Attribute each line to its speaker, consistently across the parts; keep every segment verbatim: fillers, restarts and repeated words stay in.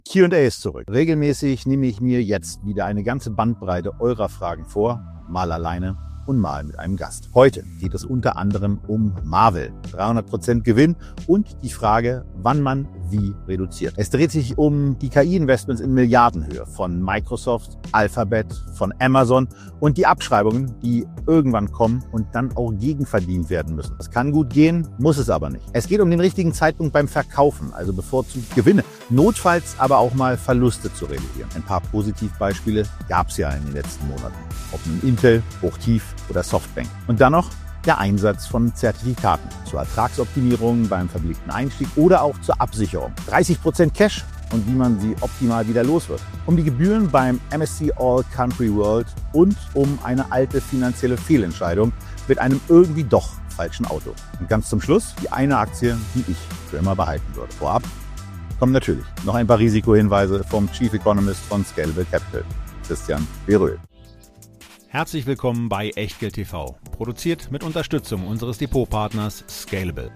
Speaker 1: Q und A ist zurück. Regelmäßig nehme ich mir jetzt wieder eine ganze Bandbreite eurer Fragen vor, mal alleine und mal mit einem Gast. Heute geht es unter anderem um Marvell, dreihundert Prozent Gewinn und die Frage, wann man wie reduziert. Es dreht sich um die K I-Investments in Milliardenhöhe von Microsoft, Alphabet, von Amazon und die Abschreibungen, die irgendwann kommen und dann auch gegenverdient werden müssen. Das kann gut gehen, muss es aber nicht. Es geht um den richtigen Zeitpunkt beim Verkaufen, also bevorzugt Gewinne, notfalls aber auch mal Verluste zu realisieren. Ein paar Positivbeispiele gab es ja in den letzten Monaten. Ob nun Intel, Hochtief oder Softbank. Und dann noch der Einsatz von Zertifikaten zur Ertragsoptimierung beim verbliebenen Einstieg oder auch zur Absicherung. dreißig Prozent Cash und wie man sie optimal wieder los wird. Um die Gebühren beim M S C All Country World und um eine alte finanzielle Fehlentscheidung mit einem irgendwie doch falschen Auto. Und ganz zum Schluss die eine Aktie, die ich für immer behalten würde. Vorab kommen natürlich noch ein paar Risikohinweise vom Chief Economist von Scalable Capital, Christian Beröhl.
Speaker 2: Herzlich willkommen bei Echtgeld T V, produziert mit Unterstützung unseres Depotpartners Scalable.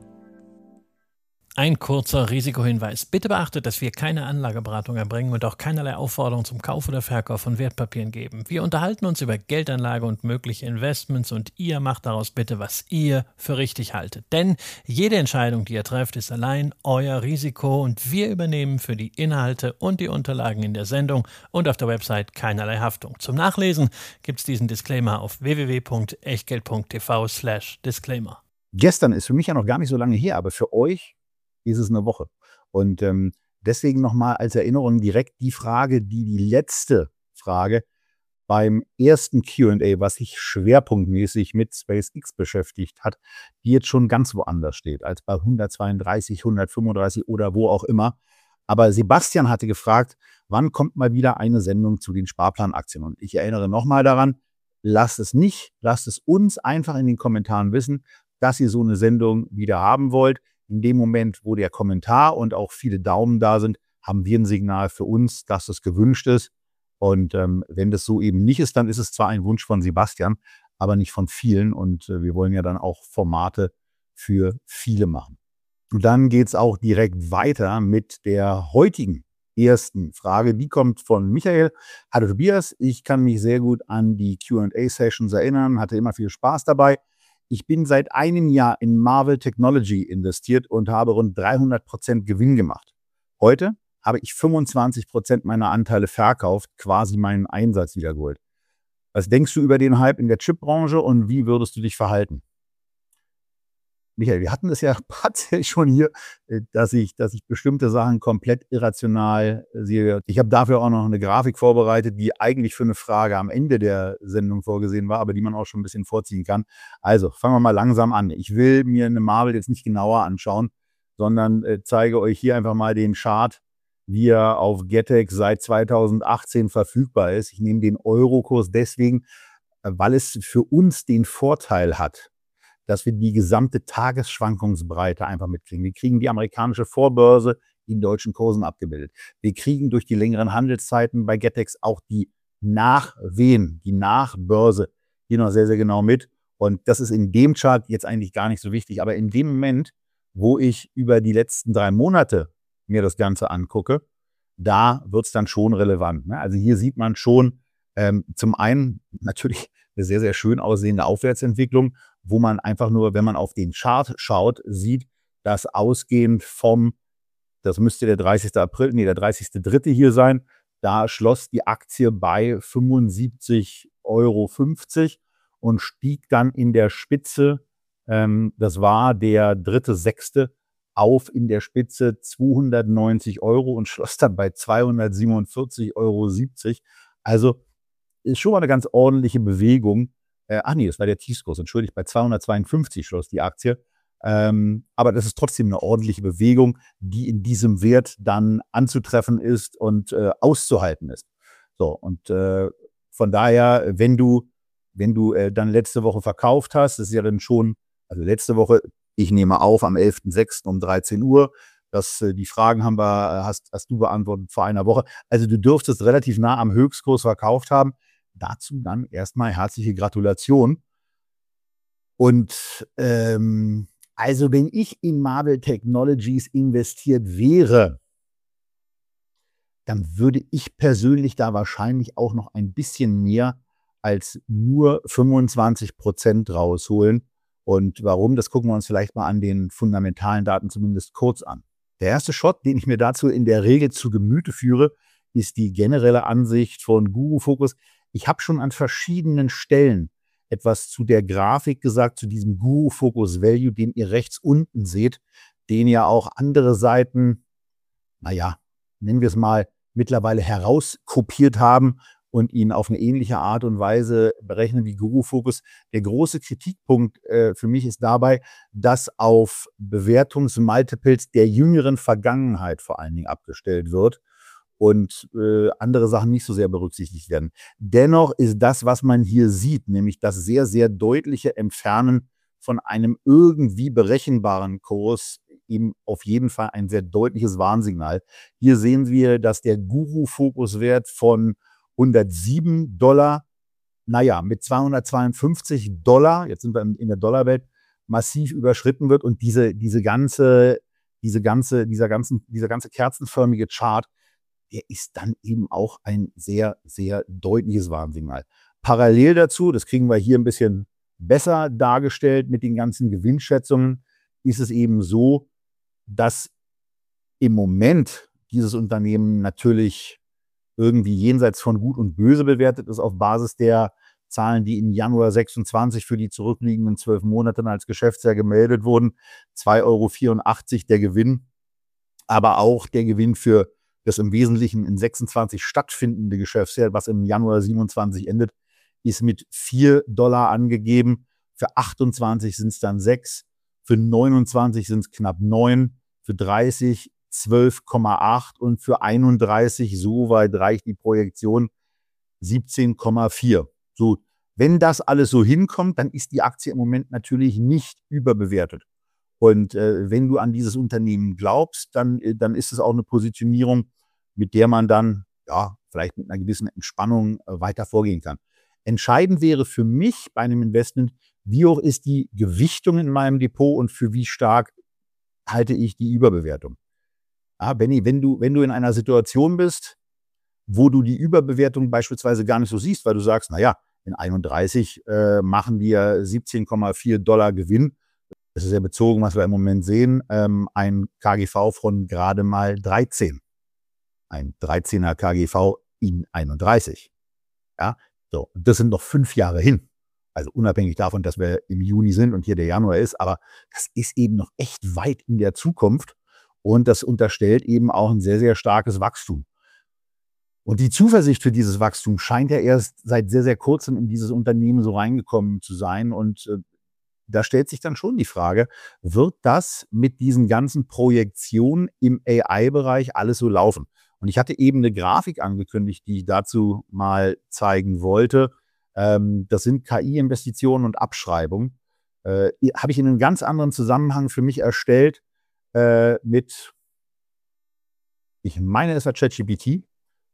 Speaker 3: Ein kurzer Risikohinweis. Bitte beachtet, dass wir keine Anlageberatung erbringen und auch keinerlei Aufforderung zum Kauf oder Verkauf von Wertpapieren geben. Wir unterhalten uns über Geldanlage und mögliche Investments und ihr macht daraus bitte, was ihr für richtig haltet. Denn jede Entscheidung, die ihr trefft, ist allein euer Risiko und wir übernehmen für die Inhalte und die Unterlagen in der Sendung und auf der Website keinerlei Haftung. Zum Nachlesen gibt es diesen Disclaimer auf w w w punkt echtgeld punkt t v slash disclaimer.
Speaker 1: Gestern ist für mich ja noch gar nicht so lange her, aber für euch ist es eine Woche. Und ähm, deswegen nochmal als Erinnerung direkt die Frage, die die letzte Frage beim ersten Q und A, was sich schwerpunktmäßig mit SpaceX beschäftigt hat, die jetzt schon ganz woanders steht, als bei hundertzweiunddreißig, hundertfünfunddreißig oder wo auch immer. Aber Sebastian hatte gefragt, wann kommt mal wieder eine Sendung zu den Sparplanaktien? Und ich erinnere nochmal daran, lasst es nicht, lasst es uns einfach in den Kommentaren wissen, dass ihr so eine Sendung wieder haben wollt. In dem Moment, wo der Kommentar und auch viele Daumen da sind, haben wir ein Signal für uns, dass es gewünscht ist. Und ähm, wenn das so eben nicht ist, dann ist es zwar ein Wunsch von Sebastian, aber nicht von vielen. Und äh, wir wollen ja dann auch Formate für viele machen. Und dann geht es auch direkt weiter mit der heutigen ersten Frage. Die kommt von Michael. Hallo Tobias, ich kann mich sehr gut an die Q und A-Sessions erinnern, hatte immer viel Spaß dabei. Ich bin seit einem Jahr in Marvell Technology investiert und habe rund dreihundert Prozent Gewinn gemacht. Heute habe ich fünfundzwanzig Prozent meiner Anteile verkauft, quasi meinen Einsatz wiedergeholt. Was denkst du über den Hype in der Chipbranche und wie würdest du dich verhalten? Michael, wir hatten das ja tatsächlich schon hier, dass ich, dass ich bestimmte Sachen komplett irrational sehe. Ich habe dafür auch noch eine Grafik vorbereitet, die eigentlich für eine Frage am Ende der Sendung vorgesehen war, aber die man auch schon ein bisschen vorziehen kann. Also, fangen wir mal langsam an. Ich will mir eine Marvell jetzt nicht genauer anschauen, sondern äh, zeige euch hier einfach mal den Chart, wie er auf Getex seit zweitausendachtzehn verfügbar ist. Ich nehme den Eurokurs deswegen, weil es für uns den Vorteil hat, dass wir die gesamte Tagesschwankungsbreite einfach mitkriegen. Wir kriegen die amerikanische Vorbörse in deutschen Kursen abgebildet. Wir kriegen durch die längeren Handelszeiten bei Getex auch die Nachwehen, die Nachbörse hier noch sehr, sehr genau mit. Und das ist in dem Chart jetzt eigentlich gar nicht so wichtig. Aber in dem Moment, wo ich über die letzten drei Monate mir das Ganze angucke, da wird es dann schon relevant. Ne? Also hier sieht man schon ähm, zum einen natürlich eine sehr, sehr schön aussehende Aufwärtsentwicklung, wo man einfach nur, wenn man auf den Chart schaut, sieht, dass ausgehend vom, das müsste der dreißigste April, nee, der dreißigste dritte hier sein, da schloss die Aktie bei fünfundsiebzig Euro fünfzig und stieg dann in der Spitze, ähm, das war der dritte sechste, auf in der Spitze zweihundertneunzig Euro und schloss dann bei zweihundertsiebenundvierzig Euro siebzig. Also ist schon mal eine ganz ordentliche Bewegung. Äh, ach nee, das war der Tiefskurs, entschuldigt, bei zweihundertzweiundfünfzig schloss die Aktie. Ähm, aber das ist trotzdem eine ordentliche Bewegung, die in diesem Wert dann anzutreffen ist und äh, auszuhalten ist. So, und äh, von daher, wenn du, wenn du äh, dann letzte Woche verkauft hast, das ist ja dann schon, also letzte Woche, ich nehme auf am elften sechsten um dreizehn Uhr. Das, äh, die Fragen haben wir, hast, hast du beantwortet vor einer Woche. Also du dürftest relativ nah am Höchstkurs verkauft haben. Dazu dann erstmal herzliche Gratulation. Und ähm, also wenn ich in Marvell Technologies investiert wäre, dann würde ich persönlich da wahrscheinlich auch noch ein bisschen mehr als nur fünfundzwanzig Prozent rausholen. Und warum, das gucken wir uns vielleicht mal an den fundamentalen Daten zumindest kurz an. Der erste Shot, den ich mir dazu in der Regel zu Gemüte führe, ist die generelle Ansicht von Guru Focus. Ich habe schon an verschiedenen Stellen etwas zu der Grafik gesagt, zu diesem Guru Focus Value, den ihr rechts unten seht, den ja auch andere Seiten, naja, nennen wir es mal, mittlerweile herauskopiert haben und ihn auf eine ähnliche Art und Weise berechnen wie Guru Focus. Der große Kritikpunkt äh, für mich ist dabei, dass auf Bewertungsmultiples der jüngeren Vergangenheit vor allen Dingen abgestellt wird und äh, andere Sachen nicht so sehr berücksichtigt werden. Dennoch ist das, was man hier sieht, nämlich das sehr, sehr deutliche Entfernen von einem irgendwie berechenbaren Kurs, eben auf jeden Fall ein sehr deutliches Warnsignal. Hier sehen wir, dass der Guru-Fokus-Wert von hundertsieben Dollar, naja, mit zweihundertzweiundfünfzig Dollar, jetzt sind wir in der Dollarwelt, massiv überschritten wird und diese, diese ganze, diese ganze, dieser ganzen, dieser ganze kerzenförmige Chart, der ist dann eben auch ein sehr, sehr deutliches Warnsignal. Parallel dazu, das kriegen wir hier ein bisschen besser dargestellt mit den ganzen Gewinnschätzungen, ist es eben so, dass im Moment dieses Unternehmen natürlich irgendwie jenseits von Gut und Böse bewertet ist auf Basis der Zahlen, die im Januar sechsundzwanzig für die zurückliegenden zwölf Monate als Geschäftsjahr gemeldet wurden. zwei Euro vierundachtzig der Gewinn, aber auch der Gewinn für das im Wesentlichen in sechsundzwanzig stattfindende Geschäftsjahr, was im Januar siebenundzwanzig endet, ist mit vier Dollar angegeben. Für achtundzwanzig sind es dann sechs, für neunundzwanzig sind es knapp neun, für dreißig zwölf Komma acht und für einunddreißig, so weit reicht die Projektion, siebzehn Komma vier. So, wenn das alles so hinkommt, dann ist die Aktie im Moment natürlich nicht überbewertet. Und äh, wenn du an dieses Unternehmen glaubst, dann, äh, dann ist es auch eine Positionierung, mit der man dann ja vielleicht mit einer gewissen Entspannung äh, weiter vorgehen kann. Entscheidend wäre für mich bei einem Investment, wie hoch ist die Gewichtung in meinem Depot und für wie stark halte ich die Überbewertung. Ja, Benny, wenn du, wenn du in einer Situation bist, wo du die Überbewertung beispielsweise gar nicht so siehst, weil du sagst, naja, in einunddreißig äh, machen wir siebzehn Komma vier Dollar Gewinn. Das ist ja bezogen, was wir im Moment sehen, ähm, ein K G V von gerade mal dreizehn. Ein dreizehner K G V in einunddreißig. Ja, so, das sind noch fünf Jahre hin. Also unabhängig davon, dass wir im Juni sind und hier der Januar ist, aber das ist eben noch echt weit in der Zukunft und das unterstellt eben auch ein sehr, sehr starkes Wachstum. Und die Zuversicht für dieses Wachstum scheint ja erst seit sehr, sehr kurzem in dieses Unternehmen so reingekommen zu sein. Und äh, da stellt sich dann schon die Frage, wird das mit diesen ganzen Projektionen im A I-Bereich alles so laufen? Und ich hatte eben eine Grafik angekündigt, die ich dazu mal zeigen wollte. Ähm, das sind K I-Investitionen und Abschreibungen. Äh, habe ich in einem ganz anderen Zusammenhang für mich erstellt äh, mit, ich meine, es war ChatGPT.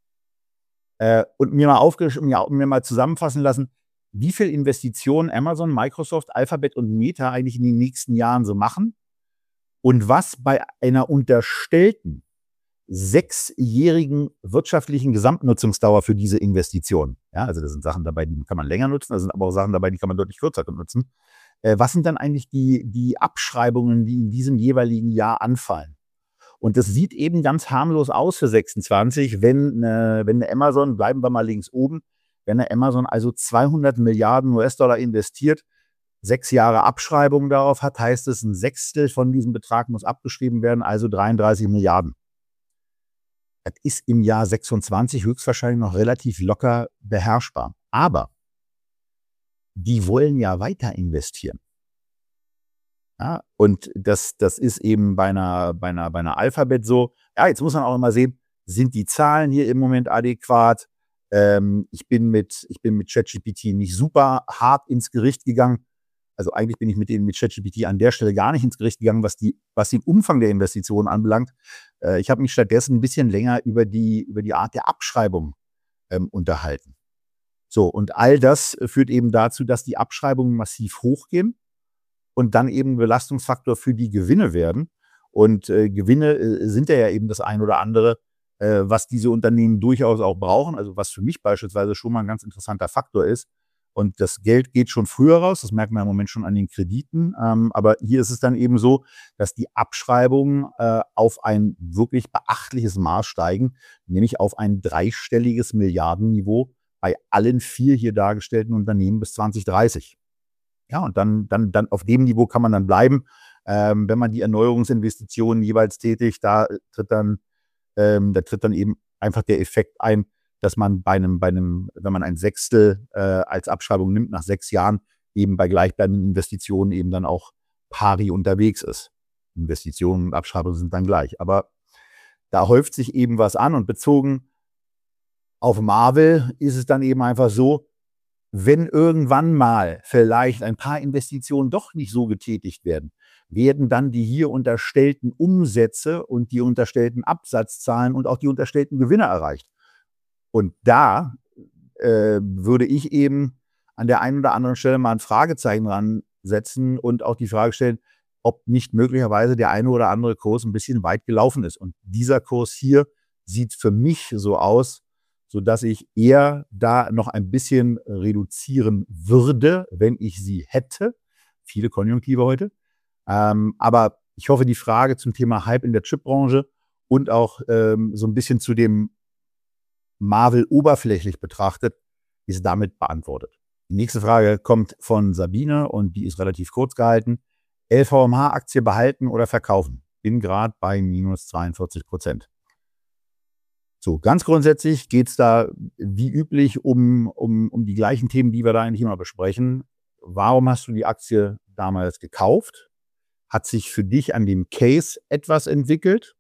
Speaker 1: Äh, und mir mal, aufgesch- mir, mir mal zusammenfassen lassen, wie viel Investitionen Amazon, Microsoft, Alphabet und Meta eigentlich in den nächsten Jahren so machen und was bei einer unterstellten sechsjährigen wirtschaftlichen Gesamtnutzungsdauer für diese Investitionen. Ja, also da sind Sachen dabei, die kann man länger nutzen, da sind aber auch Sachen dabei, die kann man deutlich kürzer nutzen. Äh, was sind dann eigentlich die, die Abschreibungen, die in diesem jeweiligen Jahr anfallen? Und das sieht eben ganz harmlos aus für sechsundzwanzig, wenn, äh, wenn eine Amazon, bleiben wir mal links oben, wenn eine Amazon also zweihundert Milliarden U S-Dollar investiert, sechs Jahre Abschreibung darauf hat, heißt es, ein Sechstel von diesem Betrag muss abgeschrieben werden, also dreiunddreißig Milliarden. Das ist im Jahr sechsundzwanzig höchstwahrscheinlich noch relativ locker beherrschbar. Aber die wollen ja weiter investieren. Ja, und das, das ist eben bei einer, bei einer, bei einer Alphabet so. Ja, jetzt muss man auch immer sehen, sind die Zahlen hier im Moment adäquat? Ähm, ich bin mit, ich bin mit ChatGPT nicht super hart ins Gericht gegangen. Also eigentlich bin ich mit denen mit ChatGPT an der Stelle gar nicht ins Gericht gegangen, was die, was den Umfang der Investitionen anbelangt. Äh, ich habe mich stattdessen ein bisschen länger über die, über die Art der Abschreibung ähm, unterhalten. So, und all das führt eben dazu, dass die Abschreibungen massiv hochgehen und dann eben Belastungsfaktor für die Gewinne werden. Und äh, Gewinne äh, sind ja eben das ein oder andere, äh, was diese Unternehmen durchaus auch brauchen. Also was für mich beispielsweise schon mal ein ganz interessanter Faktor ist. Und das Geld geht schon früher raus, das merkt man im Moment schon an den Krediten. Ähm, aber hier ist es dann eben so, dass die Abschreibungen äh, auf ein wirklich beachtliches Maß steigen, nämlich auf ein dreistelliges Milliardenniveau bei allen vier hier dargestellten Unternehmen bis zwanzig dreißig. Ja, und dann, dann, dann auf dem Niveau kann man dann bleiben. Ähm, wenn man die Erneuerungsinvestitionen jeweils tätigt, da tritt dann, ähm, da tritt dann eben einfach der Effekt ein, dass man bei einem, bei einem, wenn man ein Sechstel äh, als Abschreibung nimmt, nach sechs Jahren eben bei gleichbleibenden Investitionen eben dann auch pari unterwegs ist. Investitionen und Abschreibungen sind dann gleich. Aber da häuft sich eben was an und bezogen auf Marvel ist es dann eben einfach so, wenn irgendwann mal vielleicht ein paar Investitionen doch nicht so getätigt werden, werden dann die hier unterstellten Umsätze und die unterstellten Absatzzahlen und auch die unterstellten Gewinne erreicht. Und da äh, würde ich eben an der einen oder anderen Stelle mal ein Fragezeichen ransetzen und auch die Frage stellen, ob nicht möglicherweise der eine oder andere Kurs ein bisschen weit gelaufen ist. Und dieser Kurs hier sieht für mich so aus, sodass ich eher da noch ein bisschen reduzieren würde, wenn ich sie hätte. Viele Konjunktive heute. Ähm, aber ich hoffe, die Frage zum Thema Hype in der Chipbranche und auch ähm, so ein bisschen zu dem Marvel oberflächlich betrachtet, ist damit beantwortet. Die nächste Frage kommt von Sabine und die ist relativ kurz gehalten. L V M H-Aktie behalten oder verkaufen? Bin gerade bei minus zweiundvierzig Prozent. So, ganz grundsätzlich geht es da wie üblich um, um, um die gleichen Themen, die wir da eigentlich immer besprechen. Warum hast du die Aktie damals gekauft? Hat sich für dich an dem Case etwas entwickelt?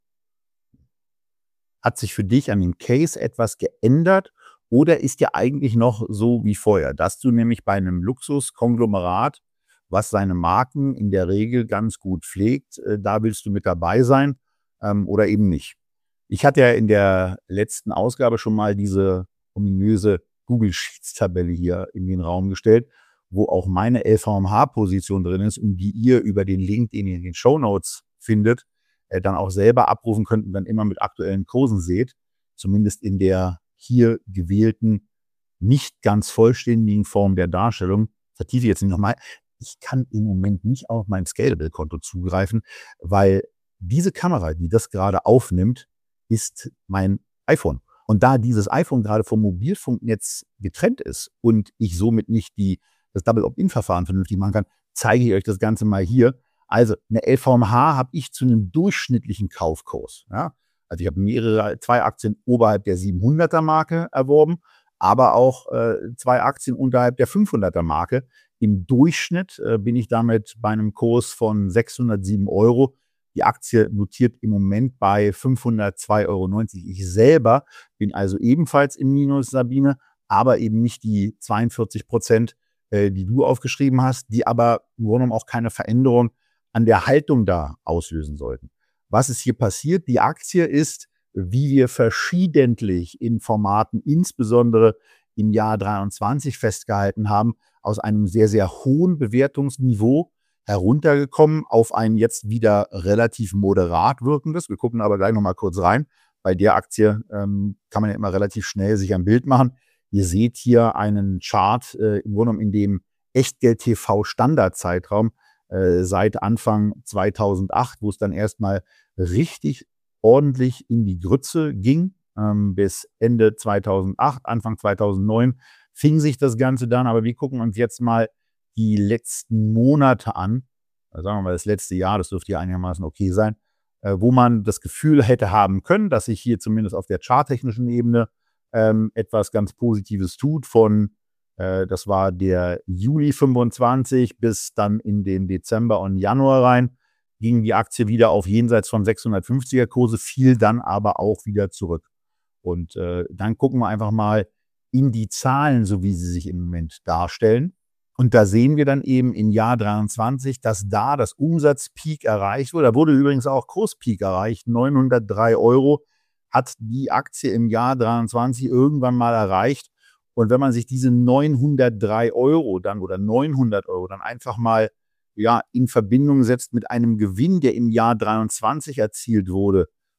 Speaker 1: Hat sich für dich an dem Case etwas geändert oder ist ja eigentlich noch so wie vorher, dass du nämlich bei einem Luxuskonglomerat, was seine Marken in der Regel ganz gut pflegt, äh, da willst du mit dabei sein ähm, oder eben nicht. Ich hatte ja in der letzten Ausgabe schon mal diese ominöse Google Sheets-Tabelle hier in den Raum gestellt, wo auch meine L V M H-Position drin ist und die ihr über den Link, den ihr in den Shownotes findet, äh, dann auch selber abrufen könnt und dann immer mit aktuellen Kursen seht, zumindest in der hier gewählten, nicht ganz vollständigen Form der Darstellung. Vertiefe ich jetzt nicht nochmal. Ich kann im Moment nicht auf mein Scalable-Konto zugreifen, weil diese Kamera, die das gerade aufnimmt, ist mein iPhone. Und da dieses iPhone gerade vom Mobilfunknetz getrennt ist und ich somit nicht die, das Double-Opt-In-Verfahren vernünftig machen kann, zeige ich euch das Ganze mal hier. Also eine L V M H habe ich zu einem durchschnittlichen Kaufkurs. Ja? Also ich habe mehrere, zwei Aktien oberhalb der siebenhunderter Marke erworben, aber auch äh, zwei Aktien unterhalb der fünfhunderter Marke. Im Durchschnitt äh, bin ich damit bei einem Kurs von sechshundertsieben Euro. Die Aktie notiert im Moment bei fünfhundertzwei Euro neunzig. Ich selber bin also ebenfalls im Minus, Sabine, aber eben nicht die zweiundvierzig Prozent, äh, die du aufgeschrieben hast, die aber im Grunde genommen auch keine Veränderung an der Haltung da auslösen sollten. Was ist hier passiert? Die Aktie ist, wie wir verschiedentlich in Formaten, insbesondere im Jahr dreiundzwanzig festgehalten haben, aus einem sehr, sehr hohen Bewertungsniveau heruntergekommen auf ein jetzt wieder relativ moderat wirkendes. Wir gucken aber gleich nochmal kurz rein. Bei der Aktie ähm, kann man ja immer relativ schnell sich ein Bild machen. Ihr seht hier einen Chart äh, im Grunde genommen in dem Echtgeld-T V-Standardzeitraum äh, seit Anfang zweitausendacht, wo es dann erstmal richtig ordentlich in die Grütze ging. Ähm, bis Ende zweitausendacht, Anfang zweitausendneun fing sich das Ganze dann. Aber wir gucken uns jetzt mal die letzten Monate an, also sagen wir mal das letzte Jahr, das dürfte ja einigermaßen okay sein, äh, wo man das Gefühl hätte haben können, dass sich hier zumindest auf der charttechnischen Ebene ähm, etwas ganz Positives tut. Von, äh, das war der Juli fünfundzwanzig bis dann in den Dezember und Januar rein, ging die Aktie wieder auf jenseits von sechshundertfünfziger Kurse, fiel dann aber auch wieder zurück. Und äh, dann gucken wir einfach mal in die Zahlen, so wie sie sich im Moment darstellen. Und da sehen wir dann eben im Jahr dreiundzwanzig, dass da das Umsatzpeak erreicht wurde. Da wurde übrigens auch Kurspeak erreicht. neunhundertdrei Euro hat die Aktie im Jahr dreiundzwanzig irgendwann mal erreicht. Und wenn man sich diese neunhundertdrei Euro dann oder neunhundert Euro dann einfach mal ja, in Verbindung setzt mit einem Gewinn, der im Jahr dreiundzwanzig erzielt wurde,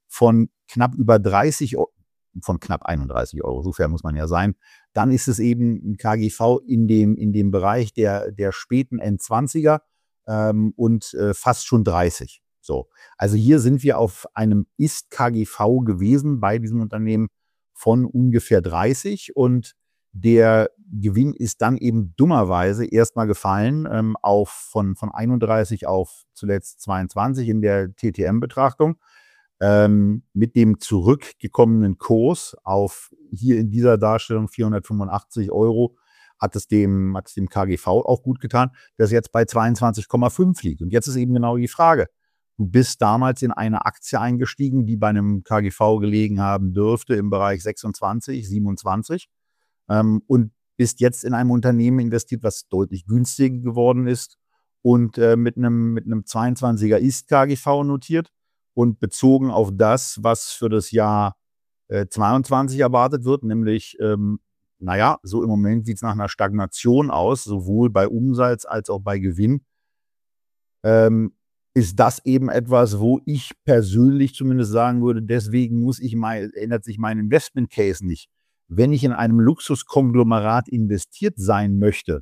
Speaker 1: von knapp über dreißig Euro, von knapp einunddreißig Euro, so fair muss man ja sein, dann ist es eben ein K G V in dem, in dem Bereich der, der späten Endzwanziger ähm, und äh, fast schon dreißig. So. Also hier sind wir auf einem Ist-K G V gewesen bei diesem Unternehmen von ungefähr dreißig und der Gewinn ist dann eben dummerweise erstmal gefallen ähm, auf von, von einunddreißig auf zuletzt zweiundzwanzig in der T T M-Betrachtung. Ähm, mit dem zurückgekommenen Kurs auf hier in dieser Darstellung vierhundertfünfundachtzig Euro hat es dem, hat es dem K G V auch gut getan, dass jetzt bei zweiundzwanzig Komma fünf liegt. Und jetzt ist eben genau die Frage. Du bist damals in eine Aktie eingestiegen, die bei einem K G V gelegen haben dürfte im Bereich sechsundzwanzig, siebenundzwanzig ähm, und bist jetzt in einem Unternehmen investiert, was deutlich günstiger geworden ist und äh, mit einem, mit einem zweiundzwanziger Ist-K G V notiert. Und bezogen auf das, was für das Jahr äh, zweiundzwanzig erwartet wird, nämlich, ähm, naja, so im Moment sieht es nach einer Stagnation aus, sowohl bei Umsatz als auch bei Gewinn, ähm, ist das eben etwas, wo ich persönlich zumindest sagen würde, deswegen muss ich mal, ändert sich mein Investment Case nicht. Wenn ich in einem Luxuskonglomerat investiert sein möchte,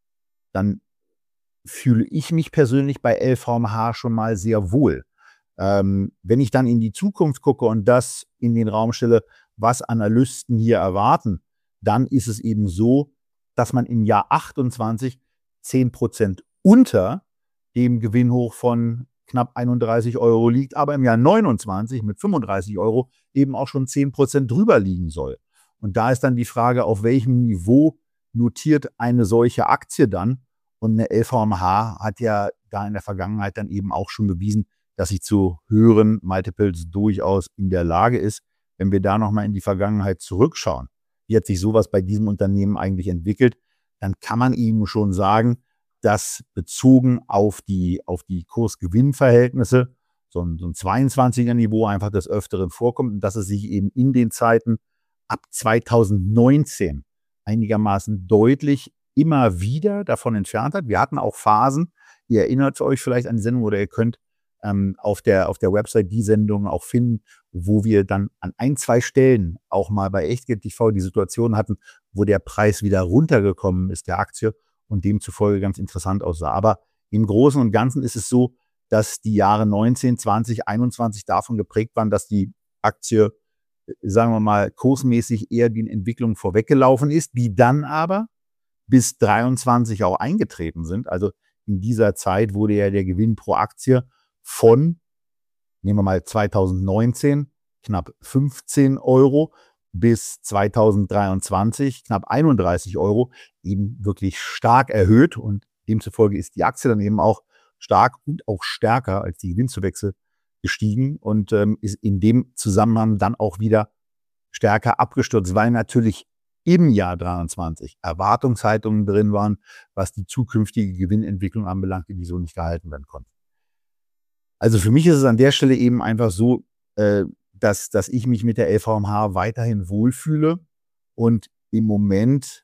Speaker 1: dann fühle ich mich persönlich bei L V M H schon mal sehr wohl. Ähm, wenn ich dann in die Zukunft gucke und das in den Raum stelle, was Analysten hier erwarten, dann ist es eben so, dass man im Jahr achtundzwanzig zehn Prozent unter dem Gewinnhoch von knapp einunddreißig Euro liegt, aber im Jahr neunundzwanzig mit fünfunddreißig Euro eben auch schon zehn Prozent drüber liegen soll. Und da ist dann die Frage, auf welchem Niveau notiert eine solche Aktie dann? Und eine L V M H hat ja da in der Vergangenheit dann eben auch schon bewiesen, dass sie zu höheren Multiples durchaus in der Lage ist. Wenn wir da nochmal in die Vergangenheit zurückschauen, wie hat sich sowas bei diesem Unternehmen eigentlich entwickelt, dann kann man eben schon sagen, dass bezogen auf die, auf die Kurs-Gewinn-Verhältnisse so ein, so ein zweiundzwanziger-Niveau einfach des Öfteren vorkommt und dass es sich eben in den Zeiten ab zweitausendneunzehn einigermaßen deutlich immer wieder davon entfernt hat. Wir hatten auch Phasen, ihr erinnert euch vielleicht an die Sendung oder ihr könnt ähm, auf der, auf der Website die Sendungen auch finden, wo wir dann an ein, zwei Stellen auch mal bei Echtgeld T V die Situation hatten, wo der Preis wieder runtergekommen ist der Aktie und demzufolge ganz interessant aussah. Aber im Großen und Ganzen ist es so, dass die Jahre neunzehn, zwanzig, einundzwanzig davon geprägt waren, dass die Aktie, sagen wir mal, kursmäßig eher den Entwicklungen vorweggelaufen ist, die dann aber bis dreiundzwanzig auch eingetreten sind. Also in dieser Zeit wurde ja der Gewinn pro Aktie von, nehmen wir mal zweitausendneunzehn, knapp fünfzehn Euro bis zweitausenddreiundzwanzig knapp einunddreißig Euro eben wirklich stark erhöht und demzufolge ist die Aktie dann eben auch stark und auch stärker als die Gewinnzuwächse gestiegen und ähm, ist in dem Zusammenhang dann auch wieder stärker abgestürzt, weil natürlich im Jahr dreiundzwanzig Erwartungshaltungen drin waren, was die zukünftige Gewinnentwicklung anbelangt, die so nicht gehalten werden konnten. Also für mich ist es an der Stelle eben einfach so, äh, dass, dass ich mich mit der L V M H weiterhin wohlfühle und im Moment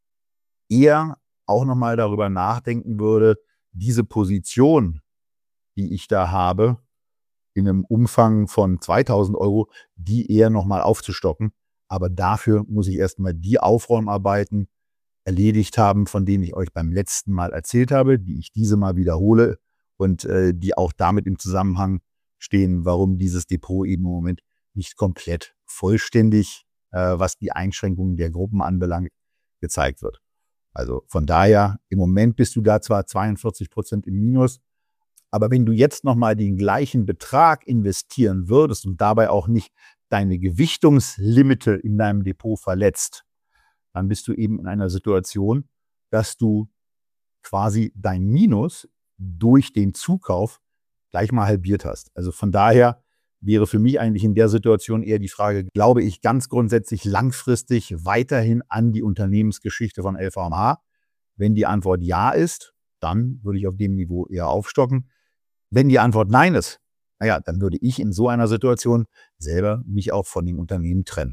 Speaker 1: eher auch nochmal darüber nachdenken würde, diese Position, die ich da habe, in einem Umfang von zweitausend Euro, die eher nochmal aufzustocken. Aber dafür muss ich erstmal die Aufräumarbeiten erledigt haben, von denen ich euch beim letzten Mal erzählt habe, die ich diese Mal wiederhole und äh, die auch damit im Zusammenhang stehen, warum dieses Depot eben im Moment nicht komplett vollständig, äh, was die Einschränkungen der Gruppen anbelangt, gezeigt wird. Also von daher, im Moment bist du da zwar zweiundvierzig Prozent im Minus, aber wenn du jetzt nochmal den gleichen Betrag investieren würdest und dabei auch nicht deine Gewichtungslimite in deinem Depot verletzt, dann bist du eben in einer Situation, dass du quasi dein Minus durch den Zukauf gleich mal halbiert hast. Also von daher wäre für mich eigentlich in der Situation eher die Frage, glaube ich ganz grundsätzlich langfristig weiterhin an die Unternehmensgeschichte von L V M H? Wenn die Antwort ja ist, dann würde ich auf dem Niveau eher aufstocken. Wenn die Antwort nein ist, naja, dann würde ich in so einer Situation selber mich auch von dem Unternehmen trennen.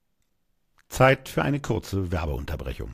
Speaker 2: Zeit für eine kurze Werbeunterbrechung.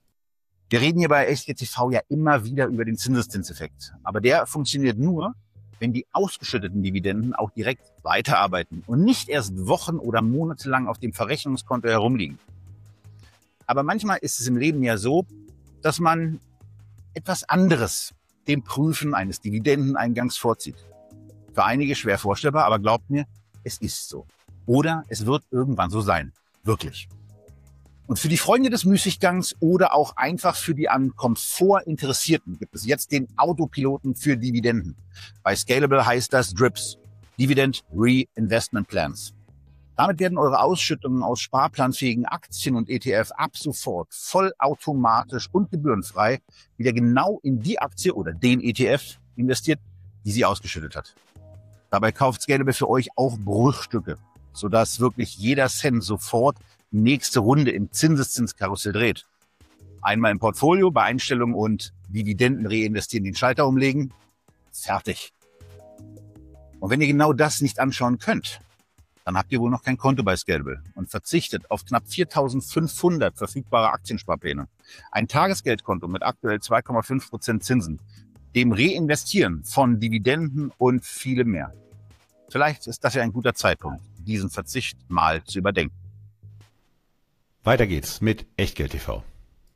Speaker 1: Wir reden hier bei Echtgeld T V ja immer wieder über den Zinseszinseffekt. Aber der funktioniert nur, wenn die ausgeschütteten Dividenden auch direkt weiterarbeiten und nicht erst Wochen oder Monate lang auf dem Verrechnungskonto herumliegen. Aber manchmal ist es im Leben ja so, dass man etwas anderes dem Prüfen eines Dividendeneingangs vorzieht. Für einige schwer vorstellbar, aber glaubt mir, es ist so. Oder es wird irgendwann so sein. Wirklich. Und für die Freunde des Müßiggangs oder auch einfach für die an Komfort Interessierten gibt es jetzt den Autopiloten für Dividenden. Bei Scalable heißt das D R I Ps, Dividend Reinvestment Plans. Damit werden eure Ausschüttungen aus sparplanfähigen Aktien und E T F ab sofort vollautomatisch und gebührenfrei wieder genau in die Aktie oder den E T F investiert, die sie ausgeschüttet hat. Dabei kauft Scalable für euch auch Bruchstücke, sodass wirklich jeder Cent sofort die nächste Runde im Zinseszinskarussell dreht. Einmal im Portfolio bei Einstellung und Dividenden reinvestieren, den Schalter umlegen, fertig. Und wenn ihr genau das nicht anschauen könnt, dann habt ihr wohl noch kein Konto bei Scalable und verzichtet auf knapp viertausendfünfhundert verfügbare Aktiensparpläne, ein Tagesgeldkonto mit aktuell zwei Komma fünf Prozent Zinsen, dem Reinvestieren von Dividenden und vielem mehr. Vielleicht ist das ja ein guter Zeitpunkt, diesen Verzicht mal zu überdenken.
Speaker 2: Weiter geht's mit Echtgeld T V.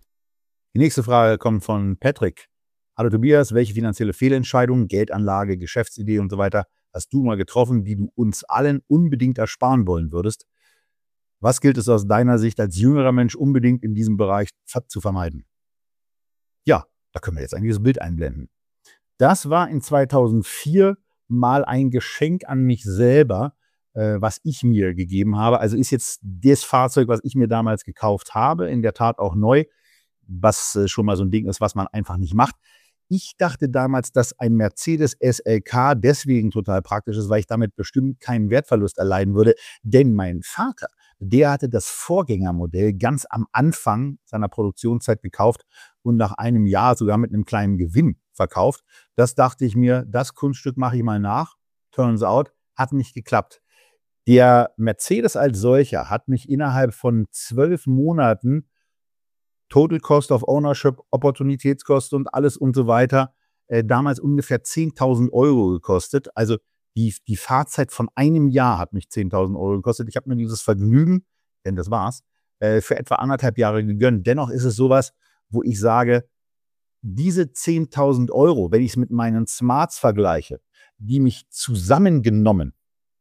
Speaker 1: Die nächste Frage kommt von Patrick. Hallo Tobias, welche finanzielle Fehlentscheidungen, Geldanlage, Geschäftsidee und so weiter hast du mal getroffen, die du uns allen unbedingt ersparen wollen würdest? Was gilt es aus deiner Sicht als jüngerer Mensch unbedingt in diesem Bereich zu vermeiden? Ja, da können wir jetzt eigentlich das Bild einblenden. Das war in zweitausendvier mal ein Geschenk an mich selber, äh, was ich mir gegeben habe. Also ist jetzt das Fahrzeug, was ich mir damals gekauft habe, in der Tat auch neu, was äh, schon mal so ein Ding ist, was man einfach nicht macht. Ich dachte damals, dass ein Mercedes S L K deswegen total praktisch ist, weil ich damit bestimmt keinen Wertverlust erleiden würde. Denn mein Vater, der hatte das Vorgängermodell ganz am Anfang seiner Produktionszeit gekauft und nach einem Jahr sogar mit einem kleinen Gewinn verkauft. Das dachte ich mir, das Kunststück mache ich mal nach. Turns out, hat nicht geklappt. Der Mercedes als solcher hat mich innerhalb von zwölf Monaten Total Cost of Ownership, Opportunitätskosten und alles und so weiter, äh, damals ungefähr zehntausend Euro gekostet. Also die, die Fahrzeit von einem Jahr hat mich zehntausend Euro gekostet. Ich habe mir dieses Vergnügen, denn das war's, äh, für etwa anderthalb Jahre gegönnt. Dennoch ist es sowas, wo ich sage, diese zehntausend Euro, wenn ich es mit meinen Smarts vergleiche, die mich zusammengenommen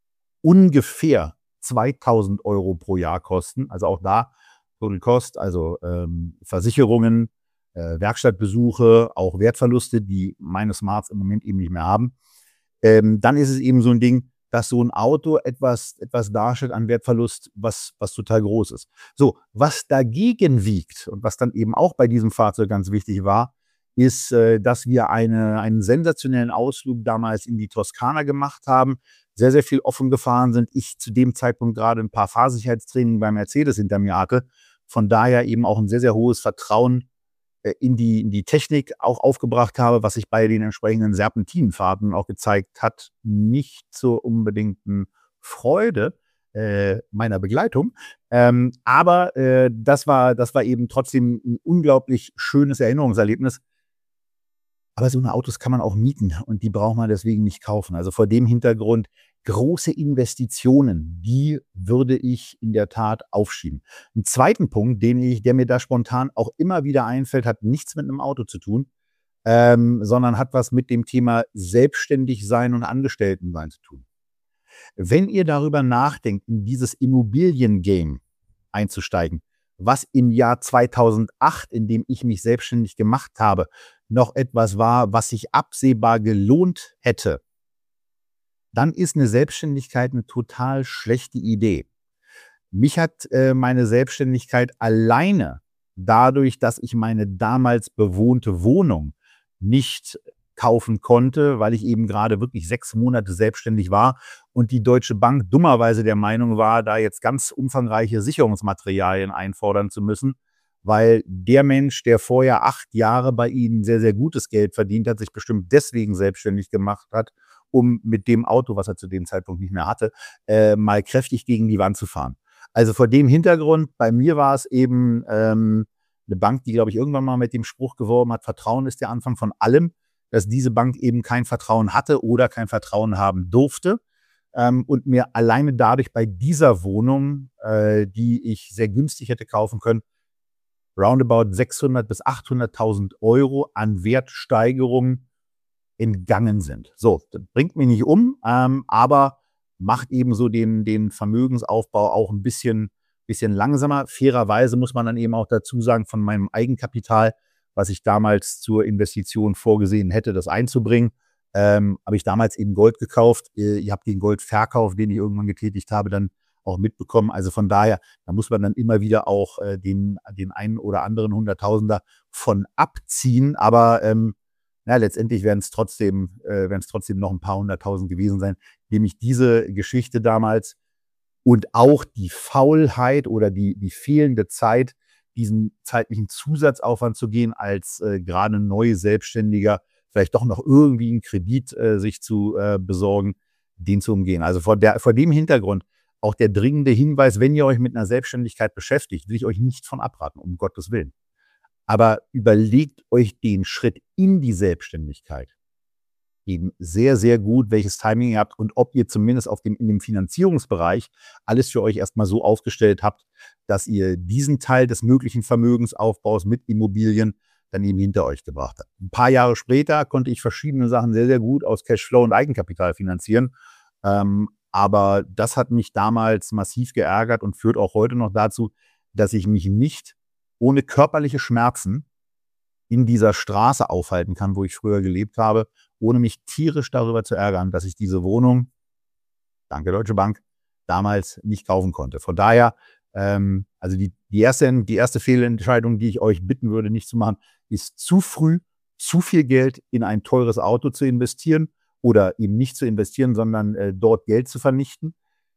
Speaker 1: ungefähr zweitausend Euro pro Jahr kosten, also auch da Total Cost, also ähm, Versicherungen, äh, Werkstattbesuche, auch Wertverluste, die meine Smarts im Moment eben nicht mehr haben. Ähm, dann ist es eben so ein Ding, dass so ein Auto etwas, etwas darstellt an Wertverlust, was, was total groß ist. So, was dagegen wiegt und was dann eben auch bei diesem Fahrzeug ganz wichtig war, ist, äh, dass wir eine, einen sensationellen Ausflug damals in die Toskana gemacht haben, sehr, sehr viel offen gefahren sind. Ich zu dem Zeitpunkt gerade ein paar Fahrsicherheitstraining bei Mercedes hinter mir hatte. Von daher eben auch ein sehr, sehr hohes Vertrauen äh, in, die, in die Technik auch aufgebracht habe, was sich bei den entsprechenden Serpentinenfahrten auch gezeigt hat. Nicht zur unbedingten Freude äh, meiner Begleitung. Ähm, aber äh, das war, das war eben trotzdem ein unglaublich schönes Erinnerungserlebnis. Aber so eine Autos kann man auch mieten und die braucht man deswegen nicht kaufen. Also vor dem Hintergrund große Investitionen, die würde ich in der Tat aufschieben. Einen zweiten Punkt, den ich, der mir da spontan auch immer wieder einfällt, hat nichts mit einem Auto zu tun, ähm, sondern hat was mit dem Thema selbstständig sein und Angestelltensein zu tun. Wenn ihr darüber nachdenkt, in dieses Immobilien-Game einzusteigen, was im Jahr zweitausendacht, in dem ich mich selbstständig gemacht habe, noch etwas war, was sich absehbar gelohnt hätte, dann ist eine Selbstständigkeit eine total schlechte Idee. Mich hat äh, meine Selbstständigkeit alleine dadurch, dass ich meine damals bewohnte Wohnung nicht kaufen konnte, weil ich eben gerade wirklich sechs Monate selbstständig war und die Deutsche Bank dummerweise der Meinung war, da jetzt ganz umfangreiche Sicherungsmaterialien einfordern zu müssen, weil der Mensch, der vorher acht Jahre bei Ihnen sehr, sehr gutes Geld verdient hat, sich bestimmt deswegen selbstständig gemacht hat, um mit dem Auto, was er zu dem Zeitpunkt nicht mehr hatte, äh, mal kräftig gegen die Wand zu fahren. Also vor dem Hintergrund, bei mir war es eben ähm, eine Bank, die, glaube ich, irgendwann mal mit dem Spruch geworben hat, Vertrauen ist der Anfang von allem. dass diese Bank eben kein Vertrauen hatte oder kein Vertrauen haben durfte. Ähm, und mir alleine dadurch bei dieser Wohnung, äh, die ich sehr günstig hätte kaufen können, roundabout sechshundert bis achthunderttausend Euro an Wertsteigerungen entgangen sind. So, das bringt mich nicht um, ähm, aber macht eben so den, den Vermögensaufbau auch ein bisschen, bisschen langsamer. Fairerweise muss man dann eben auch dazu sagen, von meinem Eigenkapital, was ich damals zur Investition vorgesehen hätte, das einzubringen, ähm, habe ich damals eben Gold gekauft. Ich habe den Goldverkauf, den ich irgendwann getätigt habe, dann auch mitbekommen. Also von daher, da muss man dann immer wieder auch äh, den, den einen oder anderen Hunderttausender von abziehen. Aber ähm, ja, letztendlich werden es trotzdem, äh, werden es trotzdem noch ein paar hunderttausend gewesen sein, nämlich diese Geschichte damals und auch die Faulheit oder die, die fehlende Zeit, diesen zeitlichen Zusatzaufwand zu gehen, als äh, gerade neu Selbstständiger vielleicht doch noch irgendwie einen Kredit äh, sich zu äh, besorgen, den zu umgehen. Also vor, der, vor dem Hintergrund auch der dringende Hinweis, wenn ihr euch mit einer Selbstständigkeit beschäftigt, will ich euch nicht von abraten, um Gottes Willen. Aber überlegt euch den Schritt in die Selbstständigkeit eben sehr, sehr gut, welches Timing ihr habt und ob ihr zumindest auf dem, in dem Finanzierungsbereich alles für euch erstmal so aufgestellt habt, dass ihr diesen Teil des möglichen Vermögensaufbaus mit Immobilien dann eben hinter euch gebracht habt. Ein paar Jahre später konnte ich verschiedene Sachen sehr, sehr gut aus Cashflow und Eigenkapital finanzieren. Ähm, aber das hat mich damals massiv geärgert und führt auch heute noch dazu, dass ich mich nicht ohne körperliche Schmerzen in dieser Straße aufhalten kann, wo ich früher gelebt habe, ohne mich tierisch darüber zu ärgern, dass ich diese Wohnung, danke Deutsche Bank, damals nicht kaufen konnte. Von daher, ähm, also die, die, erste, die erste Fehlentscheidung, die ich euch bitten würde, nicht zu machen, ist zu früh zu viel Geld in ein teures Auto zu investieren oder eben nicht zu investieren, sondern äh, dort Geld zu vernichten.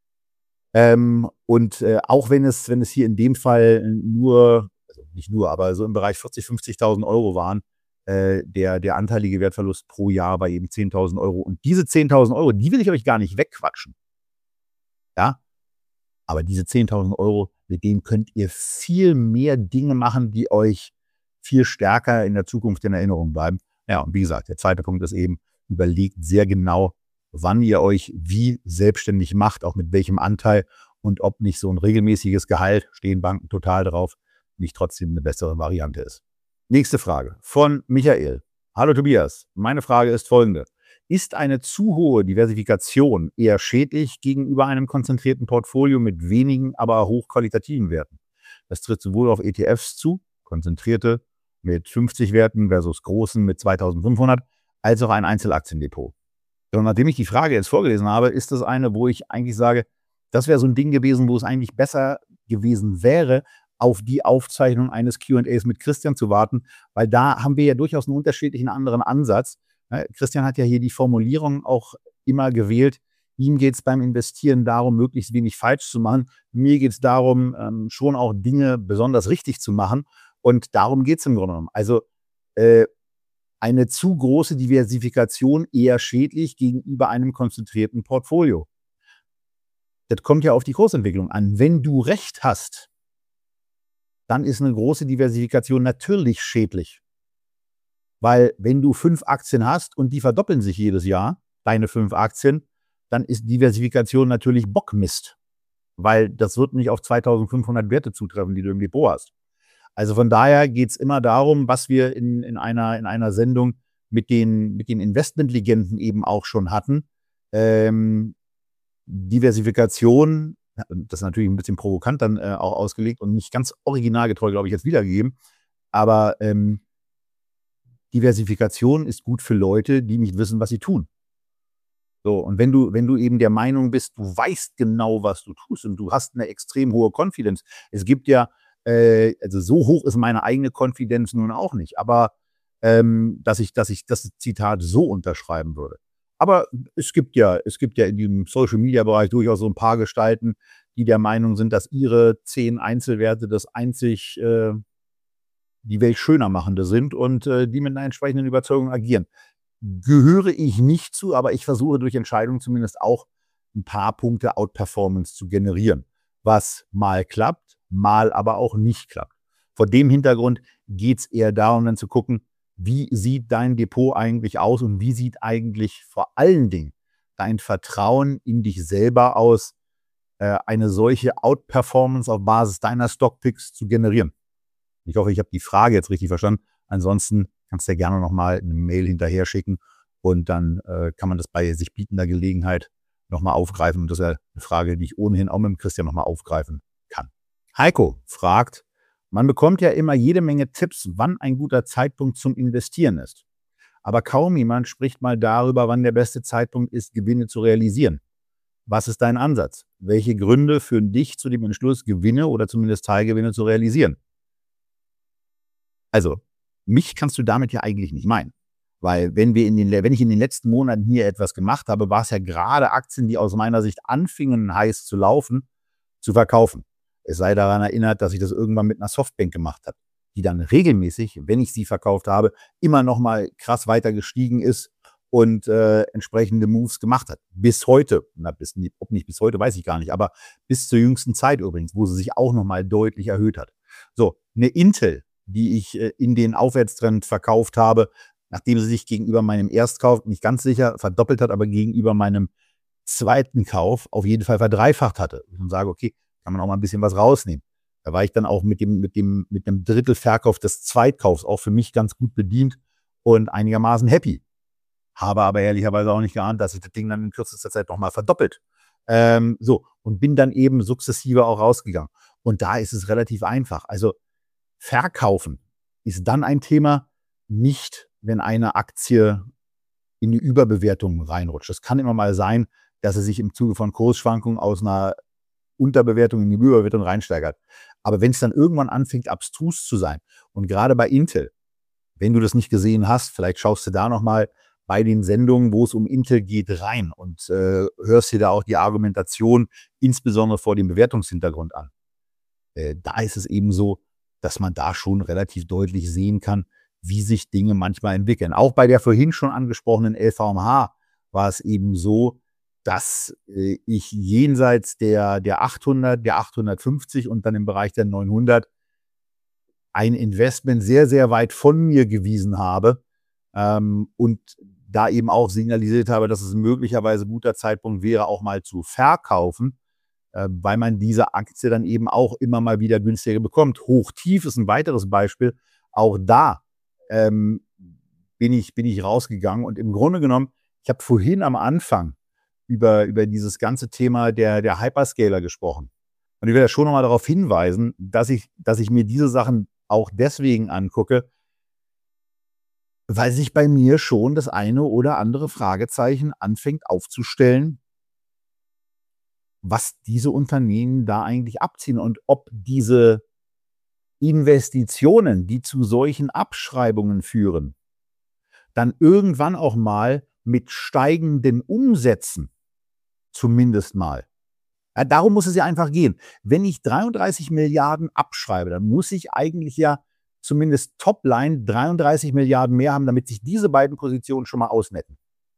Speaker 1: Ähm, und äh, auch wenn es, wenn es hier in dem Fall nur, also nicht nur, aber so im Bereich vierzigtausend, fünfzigtausend Euro waren, äh, der, der anteilige Wertverlust pro Jahr war eben zehntausend Euro. Und diese zehntausend Euro, die will ich euch gar nicht wegquatschen. Ja, aber diese zehntausend Euro, mit denen könnt ihr viel mehr Dinge machen, die euch viel stärker in der Zukunft in Erinnerung bleiben. Ja, und wie gesagt, der zweite Punkt ist eben, überlegt sehr genau, wann ihr euch wie selbstständig macht, auch mit welchem Anteil und ob nicht so ein regelmäßiges Gehalt, stehen Banken total drauf, nicht trotzdem eine bessere Variante ist. Nächste Frage von Michael. Hallo Tobias, meine Frage ist folgende. Ist eine zu hohe Diversifikation eher schädlich gegenüber einem konzentrierten Portfolio mit wenigen, aber hochqualitativen Werten? Das tritt sowohl auf E T Fs zu, konzentrierte mit fünfzig Werten versus großen mit zweitausendfünfhundert, als auch ein Einzelaktiendepot. Und nachdem ich die Frage jetzt vorgelesen habe, ist das eine, wo ich eigentlich sage, das wäre so ein Ding gewesen, wo es eigentlich besser gewesen wäre, auf die Aufzeichnung eines Q und As mit Christian zu warten, weil da haben wir ja durchaus einen unterschiedlichen anderen Ansatz. Christian hat ja hier die Formulierung auch immer gewählt, ihm geht es beim Investieren darum, möglichst wenig falsch zu machen. Mir geht es darum, ähm, schon auch Dinge besonders richtig zu machen. Und darum geht es im Grunde genommen. Also äh, eine zu große Diversifikation eher schädlich gegenüber einem konzentrierten Portfolio. Das kommt ja auf die Kursentwicklung an. Wenn du recht hast, dann ist eine große Diversifikation natürlich schädlich. Weil wenn du fünf Aktien hast und die verdoppeln sich jedes Jahr, deine fünf Aktien, dann ist Diversifikation natürlich Bockmist. Weil das wird nicht auf zweitausendfünfhundert Werte zutreffen, die du im Depot hast. Also von daher geht es immer darum, was wir in, in, einer, in einer Sendung mit den, mit den Investmentlegenden eben auch schon hatten. Ähm, Diversifikation, das ist natürlich ein bisschen provokant dann äh, auch ausgelegt und nicht ganz originalgetreu, glaube ich, jetzt wiedergegeben. Aber ähm, Diversifikation ist gut für Leute, die nicht wissen, was sie tun. So, und wenn du, wenn du eben der Meinung bist, du weißt genau, was du tust und du hast eine extrem hohe Confidence. Es gibt ja, äh, also so hoch ist meine eigene Confidence nun auch nicht, aber ähm, dass ich, dass ich das Zitat so unterschreiben würde. Aber es gibt ja, es gibt ja in diesem Social-Media-Bereich durchaus so ein paar Gestalten, die der Meinung sind, dass ihre zehn Einzelwerte das einzig äh, die Welt schöner machende sind und äh, die mit einer entsprechenden Überzeugung agieren. Gehöre ich nicht zu, aber ich versuche durch Entscheidungen zumindest auch ein paar Punkte Outperformance zu generieren, was mal klappt, mal aber auch nicht klappt. Vor dem Hintergrund geht es eher darum, dann zu gucken, wie sieht dein Depot eigentlich aus und wie sieht eigentlich vor allen Dingen dein Vertrauen in dich selber aus, äh, eine solche Outperformance auf Basis deiner Stockpicks zu generieren. Ich hoffe, ich habe die Frage jetzt richtig verstanden. Ansonsten kannst du ja gerne nochmal eine Mail hinterher schicken und dann äh, kann man das bei sich bietender Gelegenheit nochmal aufgreifen. Und das ist ja eine Frage, die ich ohnehin auch mit dem Christian nochmal aufgreifen kann. Heiko fragt, man bekommt ja immer jede Menge Tipps, wann ein guter Zeitpunkt zum Investieren ist. Aber kaum jemand spricht mal darüber, wann der beste Zeitpunkt ist, Gewinne zu realisieren. Was ist dein Ansatz? Welche Gründe führen dich zu dem Entschluss, Gewinne oder zumindest Teilgewinne zu realisieren? Also, mich kannst du damit ja eigentlich nicht meinen. Weil wenn, wir in den, wenn ich in den letzten Monaten hier etwas gemacht habe, war es ja gerade Aktien, die aus meiner Sicht anfingen heiß zu laufen, zu verkaufen. Es sei daran erinnert, dass ich das irgendwann mit einer Softbank gemacht habe, die dann regelmäßig, wenn ich sie verkauft habe, immer noch mal krass weiter gestiegen ist und äh, entsprechende Moves gemacht hat. Bis heute, na, bis, ob nicht bis heute, weiß ich gar nicht, aber bis zur jüngsten Zeit übrigens, wo sie sich auch noch mal deutlich erhöht hat. So, eine Intel, die ich äh, in den Aufwärtstrend verkauft habe, nachdem sie sich gegenüber meinem Erstkauf, nicht ganz sicher, verdoppelt hat, aber gegenüber meinem zweiten Kauf auf jeden Fall verdreifacht hatte. Und sage, okay, kann man auch mal ein bisschen was rausnehmen. Da war ich dann auch mit dem, mit dem, mit dem Drittelverkauf des Zweitkaufs auch für mich ganz gut bedient und einigermaßen happy. Habe aber ehrlicherweise auch nicht geahnt, dass sich das Ding dann in kürzester Zeit nochmal verdoppelt. Ähm, so, und bin dann eben sukzessive auch rausgegangen. Und da ist es relativ einfach. Also verkaufen ist dann ein Thema, nicht wenn eine Aktie in die Überbewertung reinrutscht. Es kann immer mal sein, dass sie sich im Zuge von Kursschwankungen aus einer Unterbewertung in die Überbewertung reinsteigert. Aber wenn es dann irgendwann anfängt, abstrus zu sein, und gerade bei Intel, wenn du das nicht gesehen hast, vielleicht schaust du da nochmal bei den Sendungen, wo es um Intel geht, rein und äh, hörst dir da auch die Argumentation, insbesondere vor dem Bewertungshintergrund an. Äh, da ist es eben so, dass man da schon relativ deutlich sehen kann, wie sich Dinge manchmal entwickeln. Auch bei der vorhin schon angesprochenen L V M H war es eben so, dass äh, ich jenseits der, der achthundert, der achthundertfünfzig und dann im Bereich der neunhundert ein Investment sehr, sehr weit von mir gewiesen habe ähm, und da eben auch signalisiert habe, dass es möglicherweise ein guter Zeitpunkt wäre, auch mal zu verkaufen, äh, weil man diese Aktie dann eben auch immer mal wieder günstiger bekommt. Hochtief ist ein weiteres Beispiel. Auch da ähm, bin ich, bin ich rausgegangen und im Grunde genommen, ich habe vorhin am Anfang über, über dieses ganze Thema der, der Hyperscaler gesprochen. Und ich will ja schon nochmal darauf hinweisen, dass ich, dass ich mir diese Sachen auch deswegen angucke, weil sich bei mir schon das eine oder andere Fragezeichen anfängt aufzustellen, was diese Unternehmen da eigentlich abziehen und ob diese Investitionen, die zu solchen Abschreibungen führen, dann irgendwann auch mal mit steigenden Umsätzen zumindest mal. Ja, darum muss es ja einfach gehen. Wenn ich dreiunddreißig Milliarden abschreibe, dann muss ich eigentlich ja zumindest Topline dreiunddreißig Milliarden mehr haben, damit sich diese beiden Positionen schon mal ausnetten.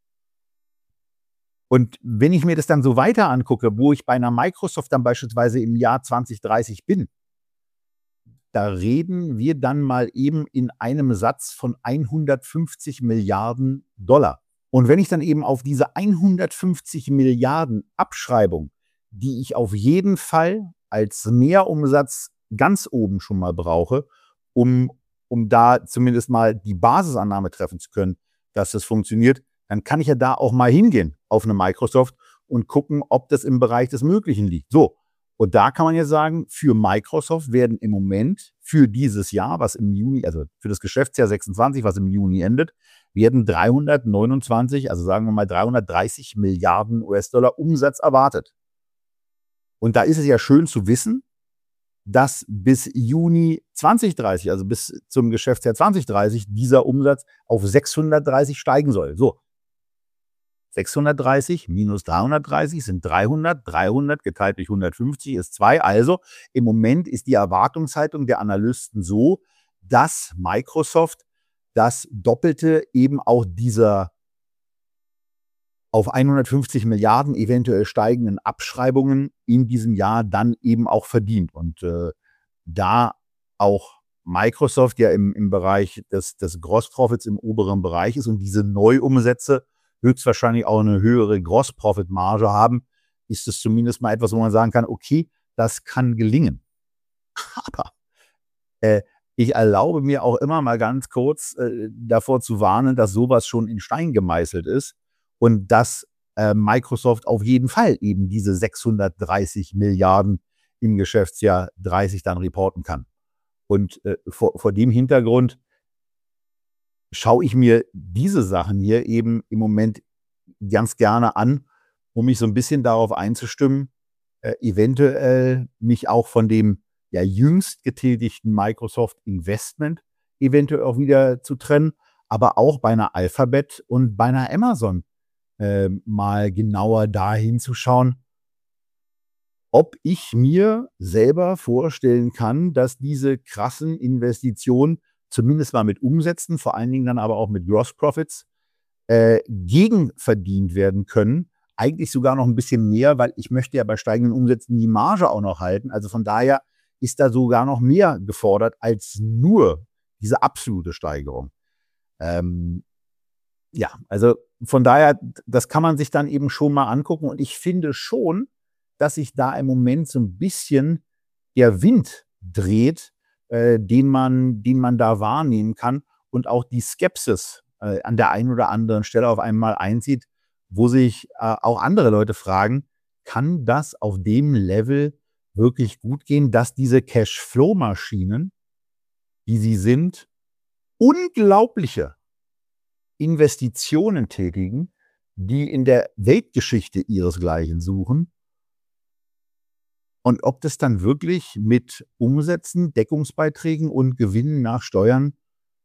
Speaker 1: Und wenn ich mir das dann so weiter angucke, wo ich bei einer Microsoft dann beispielsweise im Jahr zwanzig dreißig bin, da reden wir dann mal eben in einem Satz von hundertfünfzig Milliarden Dollar. Und wenn ich dann eben auf diese hundertfünfzig Milliarden Abschreibung, die ich auf jeden Fall als Mehrumsatz ganz oben schon mal brauche, um, um da zumindest mal die Basisannahme treffen zu können, dass das funktioniert, dann kann ich ja da auch mal hingehen auf eine Microsoft und gucken, ob das im Bereich des Möglichen liegt. So, und da kann man ja sagen, für Microsoft werden im Moment für dieses Jahr, was im Juni, also für das Geschäftsjahr sechsundzwanzig, was im Juni endet, werden dreihundertneunundzwanzig, also sagen wir mal dreihundertdreißig Milliarden U S-Dollar Umsatz erwartet. Und da ist es ja schön zu wissen, dass bis Juni zwanzig dreißig, also bis zum Geschäftsjahr zwanzig dreißig, dieser Umsatz auf sechshundertdreißig steigen soll. So, sechshundertdreißig minus dreihundertdreißig sind dreihundert, dreihundert geteilt durch hundertfünfzig ist zwei. Also im Moment ist die Erwartungshaltung der Analysten so, dass Microsoft das Doppelte eben auch dieser auf hundertfünfzig Milliarden eventuell steigenden Abschreibungen in diesem Jahr dann eben auch verdient und äh, da auch Microsoft ja im, im Bereich des, des Gross Profits im oberen Bereich ist und diese Neuumsätze höchstwahrscheinlich auch eine höhere Gross Profit Marge haben, ist es zumindest mal etwas, wo man sagen kann, okay, das kann gelingen. Aber äh, ich erlaube mir auch immer mal ganz kurz äh, davor zu warnen, dass sowas schon in Stein gemeißelt ist und dass äh, Microsoft auf jeden Fall eben diese sechshundertdreißig Milliarden im Geschäftsjahr dreißig dann reporten kann. Und äh, vor, vor dem Hintergrund schaue ich mir diese Sachen hier eben im Moment ganz gerne an, um mich so ein bisschen darauf einzustimmen, äh, eventuell mich auch von dem ja jüngst getätigten Microsoft Investment eventuell auch wieder zu trennen, aber auch bei einer Alphabet und bei einer Amazon äh, mal genauer dahin zu schauen, ob ich mir selber vorstellen kann, dass diese krassen Investitionen zumindest mal mit Umsätzen, vor allen Dingen dann aber auch mit Gross Profits, äh, gegenverdient werden können. Eigentlich sogar noch ein bisschen mehr, weil ich möchte ja bei steigenden Umsätzen die Marge auch noch halten. Also von daher ist da sogar noch mehr gefordert als nur diese absolute Steigerung. Ähm, ja, also von daher, das kann man sich dann eben schon mal angucken. Und ich finde schon, dass sich da im Moment so ein bisschen der Wind dreht, äh, den man, den man da wahrnehmen kann und auch die Skepsis äh, an der einen oder anderen Stelle auf einmal einzieht, wo sich äh, auch andere Leute fragen, kann das auf dem Level wirklich gut gehen, dass diese Cashflow-Maschinen, die sie sind, unglaubliche Investitionen tätigen, die in der Weltgeschichte ihresgleichen suchen. Und ob das dann wirklich mit Umsätzen, Deckungsbeiträgen und Gewinnen nach Steuern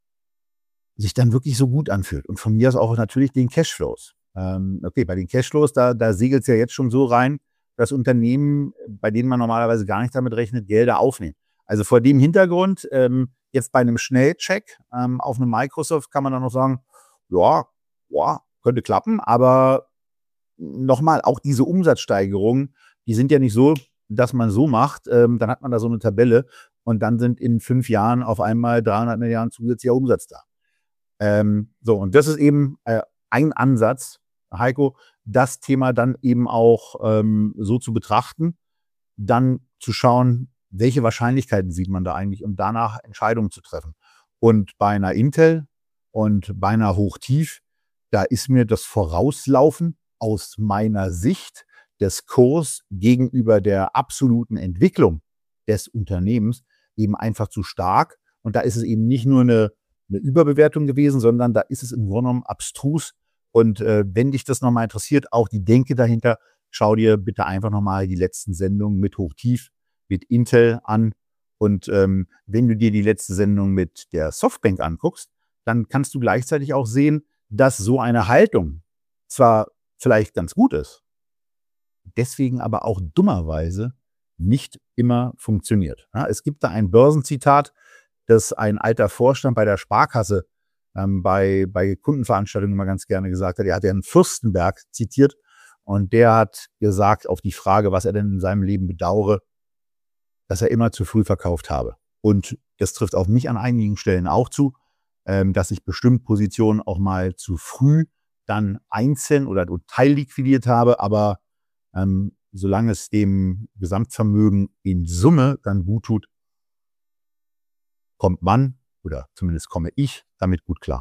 Speaker 1: sich dann wirklich so gut anfühlt. Und von mir aus auch natürlich den Cashflows. Ähm, okay, bei den Cashflows, da, da segelt es ja jetzt schon so rein, dass Unternehmen, bei denen man normalerweise gar nicht damit rechnet, Gelder aufnehmen. Also vor dem Hintergrund, ähm, jetzt bei einem Schnellcheck ähm, auf einem Microsoft kann man dann noch sagen, ja, ja, könnte klappen, aber nochmal, auch diese Umsatzsteigerungen, die sind ja nicht so, dass man so macht, ähm, dann hat man da so eine Tabelle und dann sind in fünf Jahren auf einmal dreihundert Milliarden zusätzlicher Umsatz da. Ähm, so, und das ist eben äh, ein Ansatz, Heiko, das Thema dann eben auch ähm, so zu betrachten, dann zu schauen, welche Wahrscheinlichkeiten sieht man da eigentlich, um danach Entscheidungen zu treffen. Und bei einer Intel und bei einer Hochtief, da ist mir das Vorauslaufen aus meiner Sicht des Kurs gegenüber der absoluten Entwicklung des Unternehmens eben einfach zu stark. Und da ist es eben nicht nur eine, eine Überbewertung gewesen, sondern da ist es im Grunde genommen abstrus. Und äh, wenn dich das nochmal interessiert, auch die Denke dahinter, schau dir bitte einfach nochmal die letzten Sendungen mit Hochtief, mit Intel an. Und ähm, wenn du dir die letzte Sendung mit der Softbank anguckst, dann kannst du gleichzeitig auch sehen, dass so eine Haltung zwar vielleicht ganz gut ist, deswegen aber auch dummerweise nicht immer funktioniert. Ja, es gibt da ein Börsenzitat, das ein alter Vorstand bei der Sparkasse ähm, bei, bei Kundenveranstaltungen immer ganz gerne gesagt hat. Er hat ja einen Fürstenberg zitiert und der hat gesagt auf die Frage, was er denn in seinem Leben bedauere, dass er immer zu früh verkauft habe. Und das trifft auf mich an einigen Stellen auch zu, ähm, dass ich bestimmte Positionen auch mal zu früh dann einzeln oder teilliquidiert habe, aber ähm, solange es dem Gesamtvermögen in Summe dann gut tut, kommt man, oder zumindest komme ich, damit gut klar.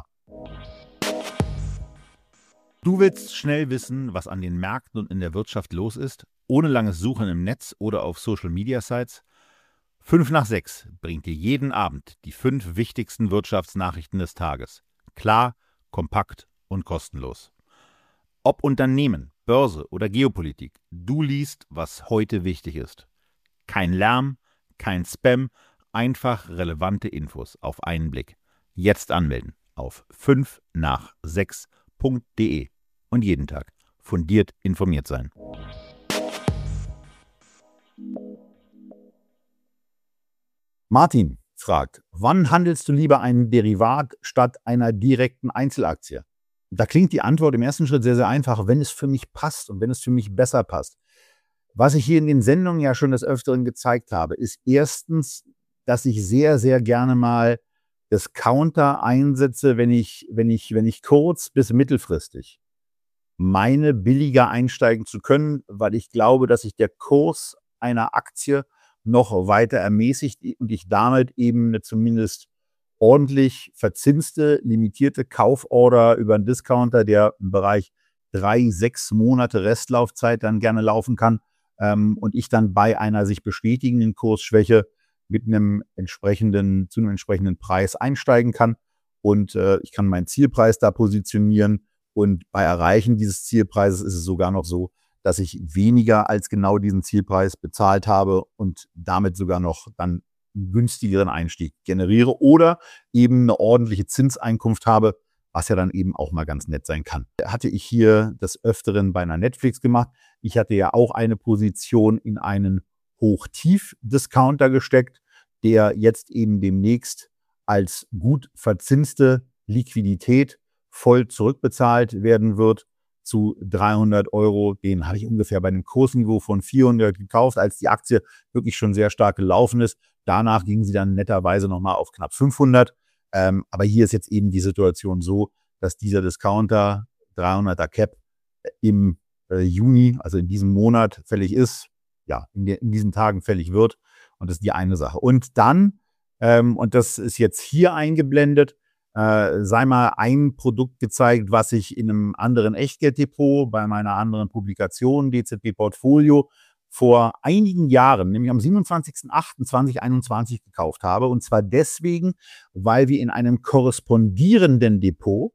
Speaker 2: Du willst schnell wissen, was an den Märkten und in der Wirtschaft los ist, ohne langes Suchen im Netz oder auf Social-Media-Sites? fünf nach sechs bringt dir jeden Abend die fünf wichtigsten Wirtschaftsnachrichten des Tages. Klar, kompakt und kostenlos. Ob Unternehmen, Börse oder Geopolitik, du liest, was heute wichtig ist. Kein Lärm, kein Spam, einfach relevante Infos auf einen Blick. Jetzt anmelden auf fünf nach sechs punkt de und jeden Tag fundiert informiert sein.
Speaker 1: Martin fragt, wann handelst du lieber ein Derivat statt einer direkten Einzelaktie? Da klingt die Antwort im ersten Schritt sehr, sehr einfach, wenn es für mich passt und wenn es für mich besser passt. Was ich hier in den Sendungen ja schon des Öfteren gezeigt habe, ist erstens, dass ich sehr, sehr gerne mal Discounter einsetze, wenn ich, wenn ich, wenn ich kurz- bis mittelfristig meine, billiger einsteigen zu können, weil ich glaube, dass sich der Kurs einer Aktie noch weiter ermäßigt und ich damit eben eine zumindest ordentlich verzinste, limitierte Kauforder über einen Discounter, der im Bereich drei, sechs Monate Restlaufzeit dann gerne laufen kann, ähm, und ich dann bei einer sich bestätigenden Kursschwäche mit einem entsprechenden, zu einem entsprechenden Preis einsteigen kann. Und äh, ich kann meinen Zielpreis da positionieren. Und bei Erreichen dieses Zielpreises ist es sogar noch so, dass ich weniger als genau diesen Zielpreis bezahlt habe und damit sogar noch dann einen günstigeren Einstieg generiere oder eben eine ordentliche Zinseinkunft habe, was ja dann eben auch mal ganz nett sein kann. Hatte ich hier des Öfteren bei einer Netflix gemacht. Ich hatte ja auch eine Position in einen Hoch-Tief-Discounter gesteckt, der jetzt eben demnächst als gut verzinste Liquidität voll zurückbezahlt werden wird zu dreihundert Euro. Den habe ich ungefähr bei einem Kursniveau von vierhundert gekauft, als die Aktie wirklich schon sehr stark gelaufen ist. Danach ging sie dann netterweise nochmal auf knapp fünfhundert. Ähm, aber hier ist jetzt eben die Situation so, dass dieser Discounter dreihunderter Cap im äh, Juni, also in diesem Monat fällig ist, ja, in, de, in diesen Tagen fällig wird. Und das ist die eine Sache. Und dann, ähm, und das ist jetzt hier eingeblendet, äh, sei mal ein Produkt gezeigt, was ich in einem anderen Echtgelddepot bei meiner anderen Publikation D Z B Portfolio vor einigen Jahren, nämlich am siebenundzwanzigsten achten zweitausendeinundzwanzig gekauft habe. Und zwar deswegen, weil wir in einem korrespondierenden Depot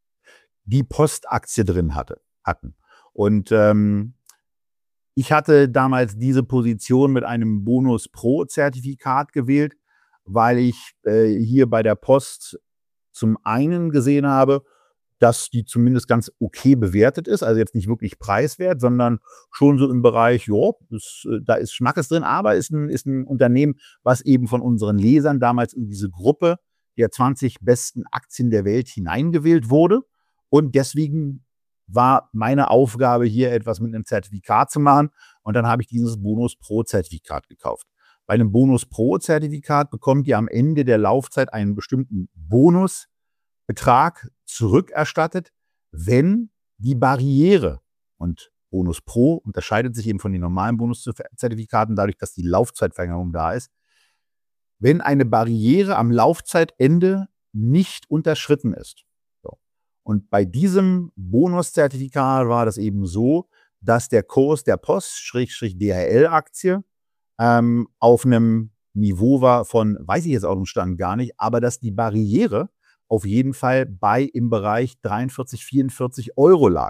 Speaker 1: die Postaktie drin hatte, hatten. Und ähm, ich hatte damals diese Position mit einem Bonus-Pro-Zertifikat gewählt, weil ich äh, hier bei der Post zum einen gesehen habe, dass die zumindest ganz okay bewertet ist, also jetzt nicht wirklich preiswert, sondern schon so im Bereich, ja, ist, da ist Schmackes drin, aber ist ein, ist ein Unternehmen, was eben von unseren Lesern damals in diese Gruppe der zwanzig besten Aktien der Welt hineingewählt wurde. Und deswegen war meine Aufgabe, hier etwas mit einem Zertifikat zu machen. Und dann habe ich dieses Bonus-Pro-Zertifikat gekauft. Bei einem Bonus-Pro-Zertifikat bekommt ihr am Ende der Laufzeit einen bestimmten Bonusbetrag zurückerstattet, wenn die Barriere, und Bonus Pro unterscheidet sich eben von den normalen Bonuszertifikaten dadurch, dass die Laufzeitverlängerung da ist, wenn eine Barriere am Laufzeitende nicht unterschritten ist. So. Und bei diesem Bonuszertifikat war das eben so, dass der Kurs der Post-D H L-Aktie ähm, auf einem Niveau war von, weiß ich jetzt auch im Stand gar nicht, aber dass die Barriere auf jeden Fall bei im Bereich dreiundvierzig, vierundvierzig Euro lag.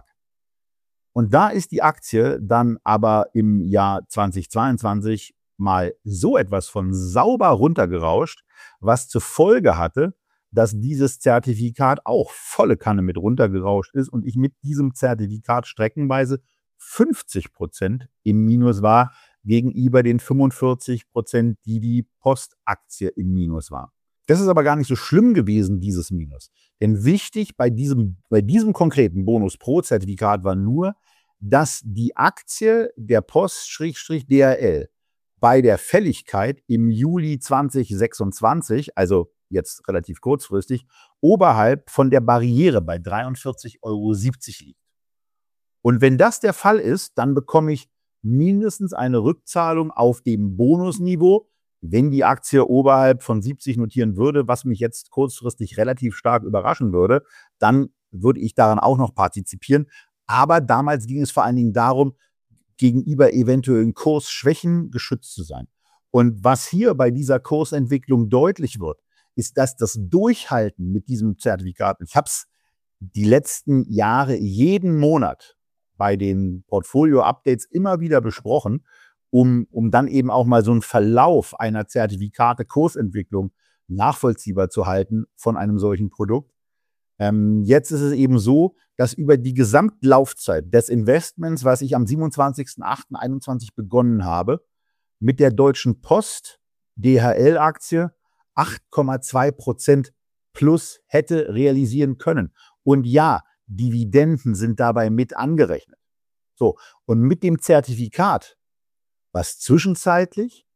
Speaker 1: Und da ist die Aktie dann aber im Jahr zweitausendzweiundzwanzig mal so etwas von sauber runtergerauscht, was zur Folge hatte, dass dieses Zertifikat auch volle Kanne mit runtergerauscht ist und ich mit diesem Zertifikat streckenweise fünfzig Prozent im Minus war gegenüber den fünfundvierzig Prozent, die die Postaktie im Minus war. Das ist aber gar nicht so schlimm gewesen, dieses Minus. Denn wichtig bei diesem, bei diesem konkreten Bonus-Pro-Zertifikat war nur, dass die Aktie der Post-D H L bei der Fälligkeit im Juli zweitausendsechsundzwanzig, also jetzt relativ kurzfristig, oberhalb von der Barriere bei dreiundvierzig Euro siebzig liegt. Und wenn das der Fall ist, dann bekomme ich mindestens eine Rückzahlung auf dem Bonusniveau, wenn die Aktie oberhalb von siebzig notieren würde, was mich jetzt kurzfristig relativ stark überraschen würde, dann würde ich daran auch noch partizipieren. Aber damals ging es vor allen Dingen darum, gegenüber eventuellen Kursschwächen geschützt zu sein. Und was hier bei dieser Kursentwicklung deutlich wird, ist, dass das Durchhalten mit diesem Zertifikat, ich habe es die letzten Jahre jeden Monat bei den Portfolio-Updates immer wieder besprochen, um, um dann eben auch mal so einen Verlauf einer Zertifikate-Kursentwicklung nachvollziehbar zu halten von einem solchen Produkt. Ähm, jetzt ist es eben so, dass über die Gesamtlaufzeit des Investments, was ich am siebenundzwanzigsten achten einundzwanzig begonnen habe, mit der Deutschen Post D H L-Aktie acht Komma zwei Prozent plus hätte realisieren können. Und ja, Dividenden sind dabei mit angerechnet. So, und mit dem Zertifikat, was zwischenzeitlich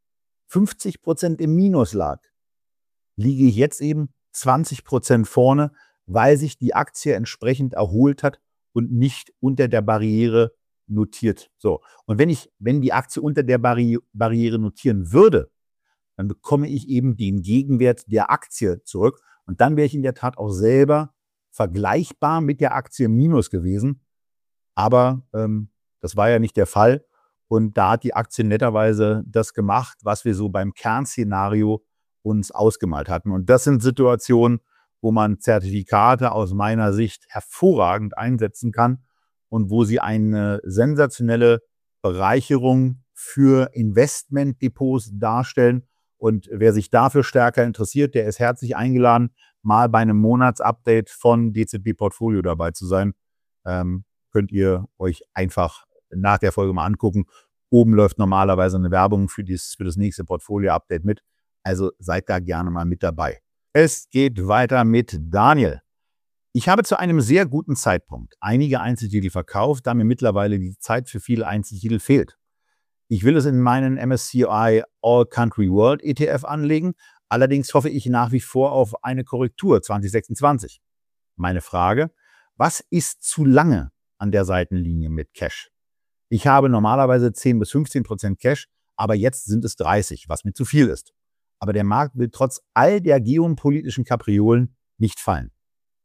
Speaker 1: fünfzig Prozent im Minus lag, liege ich jetzt eben zwanzig Prozent vorne, weil sich die Aktie entsprechend erholt hat und nicht unter der Barriere notiert. So. Und wenn ich, wenn die Aktie unter der Barri- Barriere notieren würde, dann bekomme ich eben den Gegenwert der Aktie zurück. Und dann wäre ich in der Tat auch selber vergleichbar mit der Aktie im Minus gewesen. Aber ähm, das war ja nicht der Fall. Und da hat die Aktie netterweise das gemacht, was wir so beim Kernszenario uns ausgemalt hatten. Und das sind Situationen, wo man Zertifikate aus meiner Sicht hervorragend einsetzen kann und wo sie eine sensationelle Bereicherung für Investmentdepots darstellen. Und wer sich dafür stärker interessiert, der ist herzlich eingeladen, mal bei einem Monatsupdate von D Z B Portfolio dabei zu sein. Ähm, könnt ihr euch einfach nach der Folge mal angucken. Oben läuft normalerweise eine Werbung für, dies, für das nächste Portfolio-Update mit. Also seid da gerne mal mit dabei. Es geht weiter mit Daniel. Ich habe zu einem sehr guten Zeitpunkt einige Einzeltitel verkauft, da mir mittlerweile die Zeit für viele Einzeltitel fehlt. Ich will es in meinen M S C I All Country World E T F anlegen, allerdings hoffe ich nach wie vor auf eine Korrektur zwanzig sechsundzwanzig. Meine Frage, was ist zu lange an der Seitenlinie mit Cash? Ich habe normalerweise zehn bis fünfzehn Prozent Cash, aber jetzt sind es dreißig, was mir zu viel ist. Aber der Markt will trotz all der geopolitischen Kapriolen nicht fallen.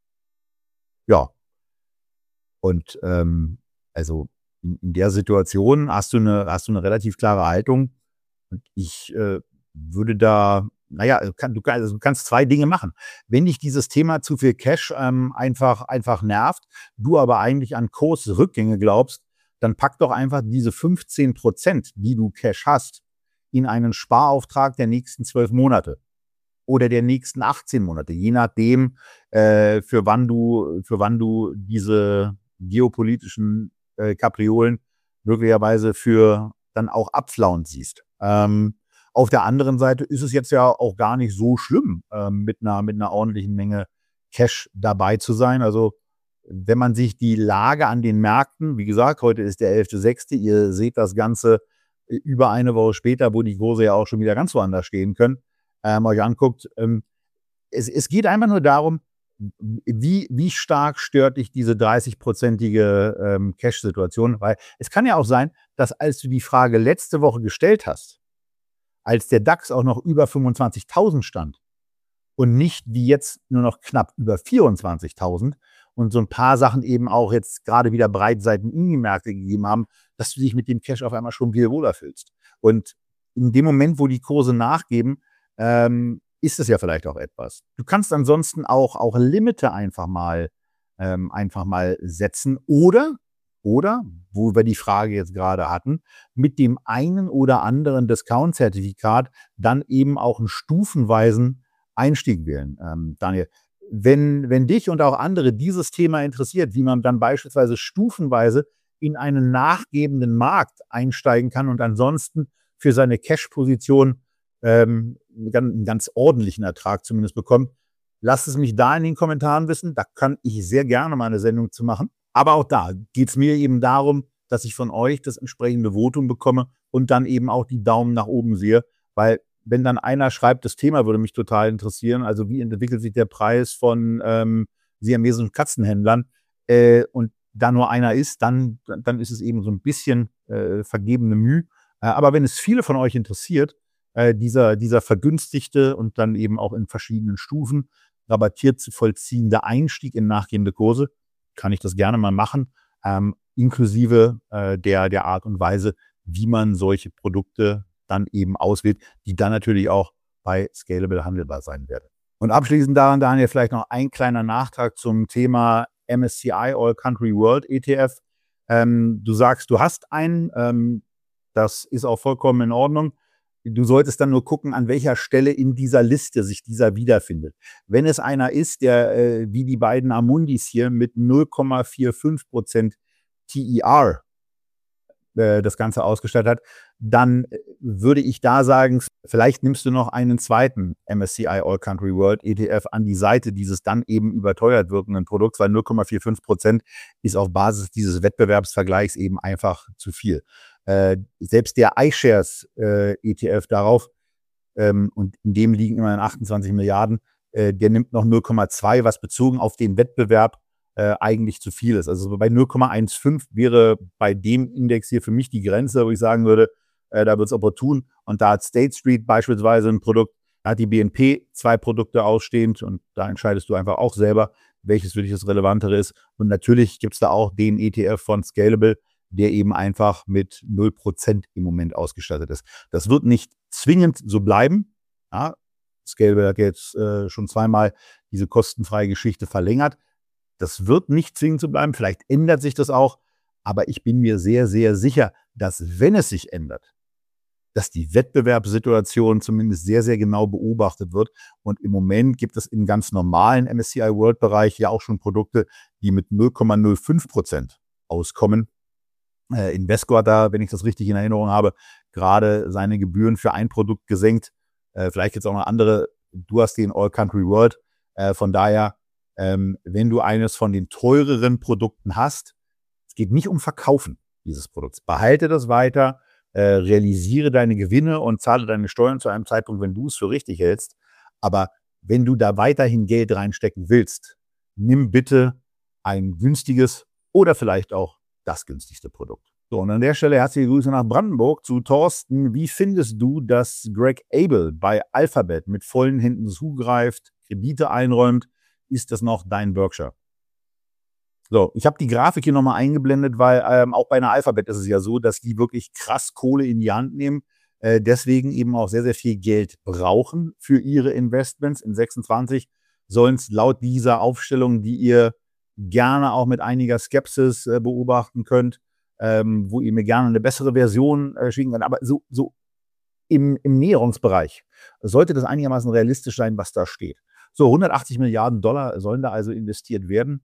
Speaker 1: Ja, und ähm, also in, in der Situation hast du eine, hast du eine relativ klare Haltung. Und ich äh, würde da, naja, kann, du, kann, also du kannst zwei Dinge machen. Wenn dich dieses Thema zu viel Cash ähm, einfach, einfach nervt, du aber eigentlich an Kursrückgänge glaubst, dann pack doch einfach diese fünfzehn Prozent, die du Cash hast, in einen Sparauftrag der nächsten zwölf Monate oder der nächsten achtzehn Monate, je nachdem, äh, für wann du, für wann du diese geopolitischen äh, Kapriolen möglicherweise für dann auch abflauen siehst. Ähm, auf der anderen Seite ist es jetzt ja auch gar nicht so schlimm, ähm, mit einer, mit einer ordentlichen Menge Cash dabei zu sein. Also wenn man sich die Lage an den Märkten, wie gesagt, heute ist der elfter sechster, ihr seht das Ganze über eine Woche später, wo die Kurse ja auch schon wieder ganz woanders stehen können, ähm, euch anguckt. Ähm, es, es geht einfach nur darum, wie, wie stark stört dich diese dreißig-prozentige ähm, Cash-Situation, weil es kann ja auch sein, dass als du die Frage letzte Woche gestellt hast, als der DAX auch noch über fünfundzwanzigtausend stand und nicht wie jetzt nur noch knapp über vierundzwanzigtausend und so ein paar Sachen eben auch jetzt gerade wieder Breitseiten in die Märkte gegeben haben, dass du dich mit dem Cash auf einmal schon viel wohler fühlst. Und in dem Moment, wo die Kurse nachgeben, ähm, ist es ja vielleicht auch etwas. Du kannst ansonsten auch, auch Limite einfach mal, ähm, einfach mal setzen oder, oder, wo wir die Frage jetzt gerade hatten, mit dem einen oder anderen Discount-Zertifikat dann eben auch einen stufenweisen Einstieg wählen. Ähm, Daniel, wenn, wenn dich und auch andere dieses Thema interessiert, wie man dann beispielsweise stufenweise in einen nachgebenden Markt einsteigen kann und ansonsten für seine Cash-Position ähm, einen ganz ordentlichen Ertrag zumindest bekommt, lasst es mich da in den Kommentaren wissen. Da kann ich sehr gerne mal eine Sendung zu machen. Aber auch da geht es mir eben darum, dass ich von euch das entsprechende Votum bekomme und dann eben auch die Daumen nach oben sehe, weil wenn dann einer schreibt, das Thema würde mich total interessieren, also wie entwickelt sich der Preis von ähm, siamesischen Katzenhändlern äh, und da nur einer ist, dann, dann ist es eben so ein bisschen äh, vergebene Mühe. Äh, aber wenn es viele von euch interessiert, äh, dieser, dieser vergünstigte und dann eben auch in verschiedenen Stufen rabattiert zu vollziehende Einstieg in nachgehende Kurse, kann ich das gerne mal machen, ähm, inklusive äh, der, der Art und Weise, wie man solche Produkte dann eben auswählt, die dann natürlich auch bei Scalable handelbar sein werden. Und abschließend daran, Daniel, vielleicht noch ein kleiner Nachtrag zum Thema M S C I All Country World E T F. Ähm, du sagst, du hast einen, ähm, das ist auch vollkommen in Ordnung. Du solltest dann nur gucken, an welcher Stelle in dieser Liste sich dieser wiederfindet. Wenn es einer ist, der äh, wie die beiden Amundis hier mit null Komma fünfundvierzig Prozent T E R äh, das Ganze ausgestattet hat, dann würde ich da sagen, vielleicht nimmst du noch einen zweiten M S C I All Country World E T F an die Seite dieses dann eben überteuert wirkenden Produkts, weil null Komma fünfundvierzig Prozent ist auf Basis dieses Wettbewerbsvergleichs eben einfach zu viel. Äh, selbst der iShares äh, E T F darauf ähm, und in dem liegen immerhin achtundzwanzig Milliarden. Äh, der nimmt noch null Komma zwei, was bezogen auf den Wettbewerb äh, eigentlich zu viel ist. Also bei null Komma fünfzehn wäre bei dem Index hier für mich die Grenze, wo ich sagen würde, äh, da wird es opportun. Und da hat State Street beispielsweise ein Produkt, da hat die B N P zwei Produkte ausstehend und da entscheidest du einfach auch selber, welches für dich das Relevantere ist. Und natürlich gibt es da auch den E T F von Scalable, der eben einfach mit null Prozent im Moment ausgestattet ist. Das wird nicht zwingend so bleiben. Ja, Scalable hat jetzt äh, schon zweimal diese kostenfreie Geschichte verlängert. Das wird nicht zwingend so bleiben. Vielleicht ändert sich das auch. Aber ich bin mir sehr, sehr sicher, dass wenn es sich ändert, dass die Wettbewerbssituation zumindest sehr, sehr genau beobachtet wird. Und im Moment gibt es im ganz normalen M S C I World-Bereich ja auch schon Produkte, die mit null Komma null fünf Prozent auskommen. Äh, Invesco hat da, wenn ich das richtig in Erinnerung habe, gerade seine Gebühren für ein Produkt gesenkt. Äh, vielleicht jetzt auch noch andere. Du hast den All Country World. Äh, von daher, ähm, wenn du eines von den teureren Produkten hast, es geht nicht um Verkaufen dieses Produkts. Behalte das weiter. Äh, realisiere deine Gewinne und zahle deine Steuern zu einem Zeitpunkt, wenn du es für richtig hältst. Aber wenn du da weiterhin Geld reinstecken willst, nimm bitte ein günstiges oder vielleicht auch das günstigste Produkt. So, und an der Stelle herzliche Grüße nach Brandenburg zu Thorsten. Wie findest du, dass Greg Abel bei Alphabet mit vollen Händen zugreift, Kredite einräumt? Ist das noch dein Berkshire? So, ich habe die Grafik hier nochmal eingeblendet, weil ähm, auch bei einer Alphabet ist es ja so, dass die wirklich krass Kohle in die Hand nehmen, äh, deswegen eben auch sehr, sehr viel Geld brauchen für ihre Investments. In sechsundzwanzig sollen es laut dieser Aufstellung, die ihr gerne auch mit einiger Skepsis äh, beobachten könnt, ähm, wo ihr mir gerne eine bessere Version äh, schicken könnt, aber so, so im, im Näherungsbereich sollte das einigermaßen realistisch sein, was da steht. So, hundertachtzig Milliarden Dollar sollen da also investiert werden.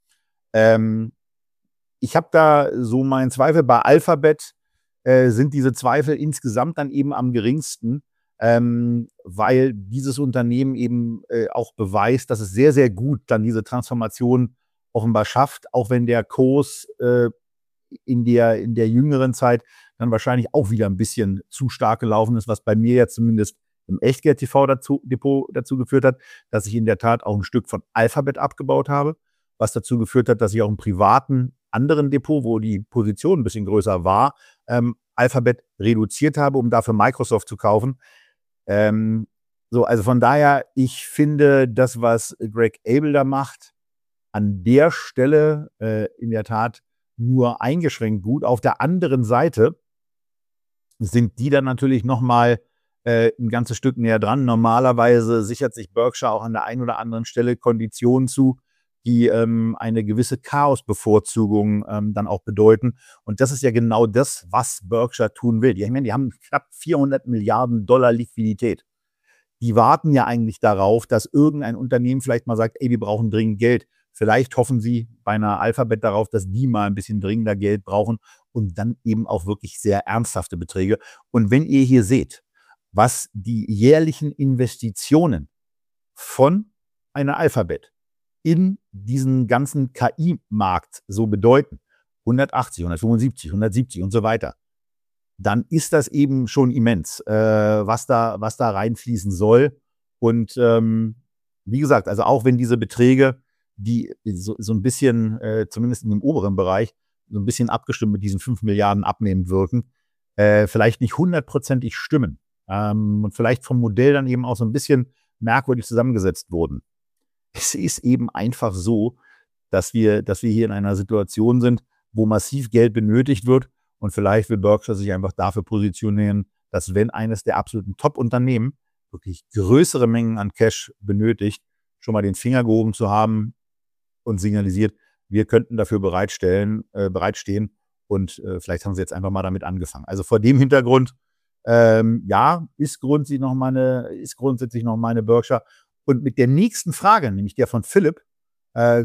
Speaker 1: Ähm, ich habe da so meinen Zweifel. Bei Alphabet äh, sind diese Zweifel insgesamt dann eben am geringsten, ähm, weil dieses Unternehmen eben äh, auch beweist, dass es sehr, sehr gut dann diese Transformation offenbar schafft, auch wenn der Kurs äh, in der, in der jüngeren Zeit dann wahrscheinlich auch wieder ein bisschen zu stark gelaufen ist, was bei mir ja zumindest im Echtgeld-T V-Depot dazu geführt hat, dass ich in der Tat auch ein Stück von Alphabet abgebaut habe, was dazu geführt hat, dass ich auch im privaten anderen Depot, wo die Position ein bisschen größer war, ähm, Alphabet reduziert habe, um dafür Microsoft zu kaufen. Ähm, so, also von daher, ich finde das, was Greg Abel da macht, an der Stelle äh, in der Tat nur eingeschränkt gut. Auf der anderen Seite sind die dann natürlich nochmal äh, ein ganzes Stück näher dran. Normalerweise sichert sich Berkshire auch an der einen oder anderen Stelle Konditionen zu, die ähm, eine gewisse Chaosbevorzugung ähm, dann auch bedeuten. Und das ist ja genau das, was Berkshire tun will. Die, ich meine, die haben knapp vierhundert Milliarden Dollar Liquidität. Die warten ja eigentlich darauf, dass irgendein Unternehmen vielleicht mal sagt, ey, wir brauchen dringend Geld. Vielleicht hoffen sie bei einer Alphabet darauf, dass die mal ein bisschen dringender Geld brauchen und dann eben auch wirklich sehr ernsthafte Beträge. Und wenn ihr hier seht, was die jährlichen Investitionen von einer Alphabet in diesen ganzen K I-Markt so bedeuten, hundertachtzig, hundertfünfundsiebzig, hundertsiebzig und so weiter, dann ist das eben schon immens, äh, was da, was da reinfließen soll. Und ähm, wie gesagt, also auch wenn diese Beträge, die so, so ein bisschen, äh, zumindest in dem oberen Bereich, so ein bisschen abgestimmt mit diesen fünf Milliarden abnehmen wirken, äh, vielleicht nicht hundertprozentig stimmen ähm, und vielleicht vom Modell dann eben auch so ein bisschen merkwürdig zusammengesetzt wurden. Es ist eben einfach so, dass wir, dass wir hier in einer Situation sind, wo massiv Geld benötigt wird und vielleicht will Berkshire sich einfach dafür positionieren, dass wenn eines der absoluten Top-Unternehmen wirklich größere Mengen an Cash benötigt, schon mal den Finger gehoben zu haben und signalisiert, wir könnten dafür bereitstellen, äh, bereitstehen und äh, vielleicht haben sie jetzt einfach mal damit angefangen. Also vor dem Hintergrund, ähm, ja, ist grundsätzlich noch meine, ist grundsätzlich noch meine Berkshire. Und mit der nächsten Frage, nämlich der von Philipp, äh,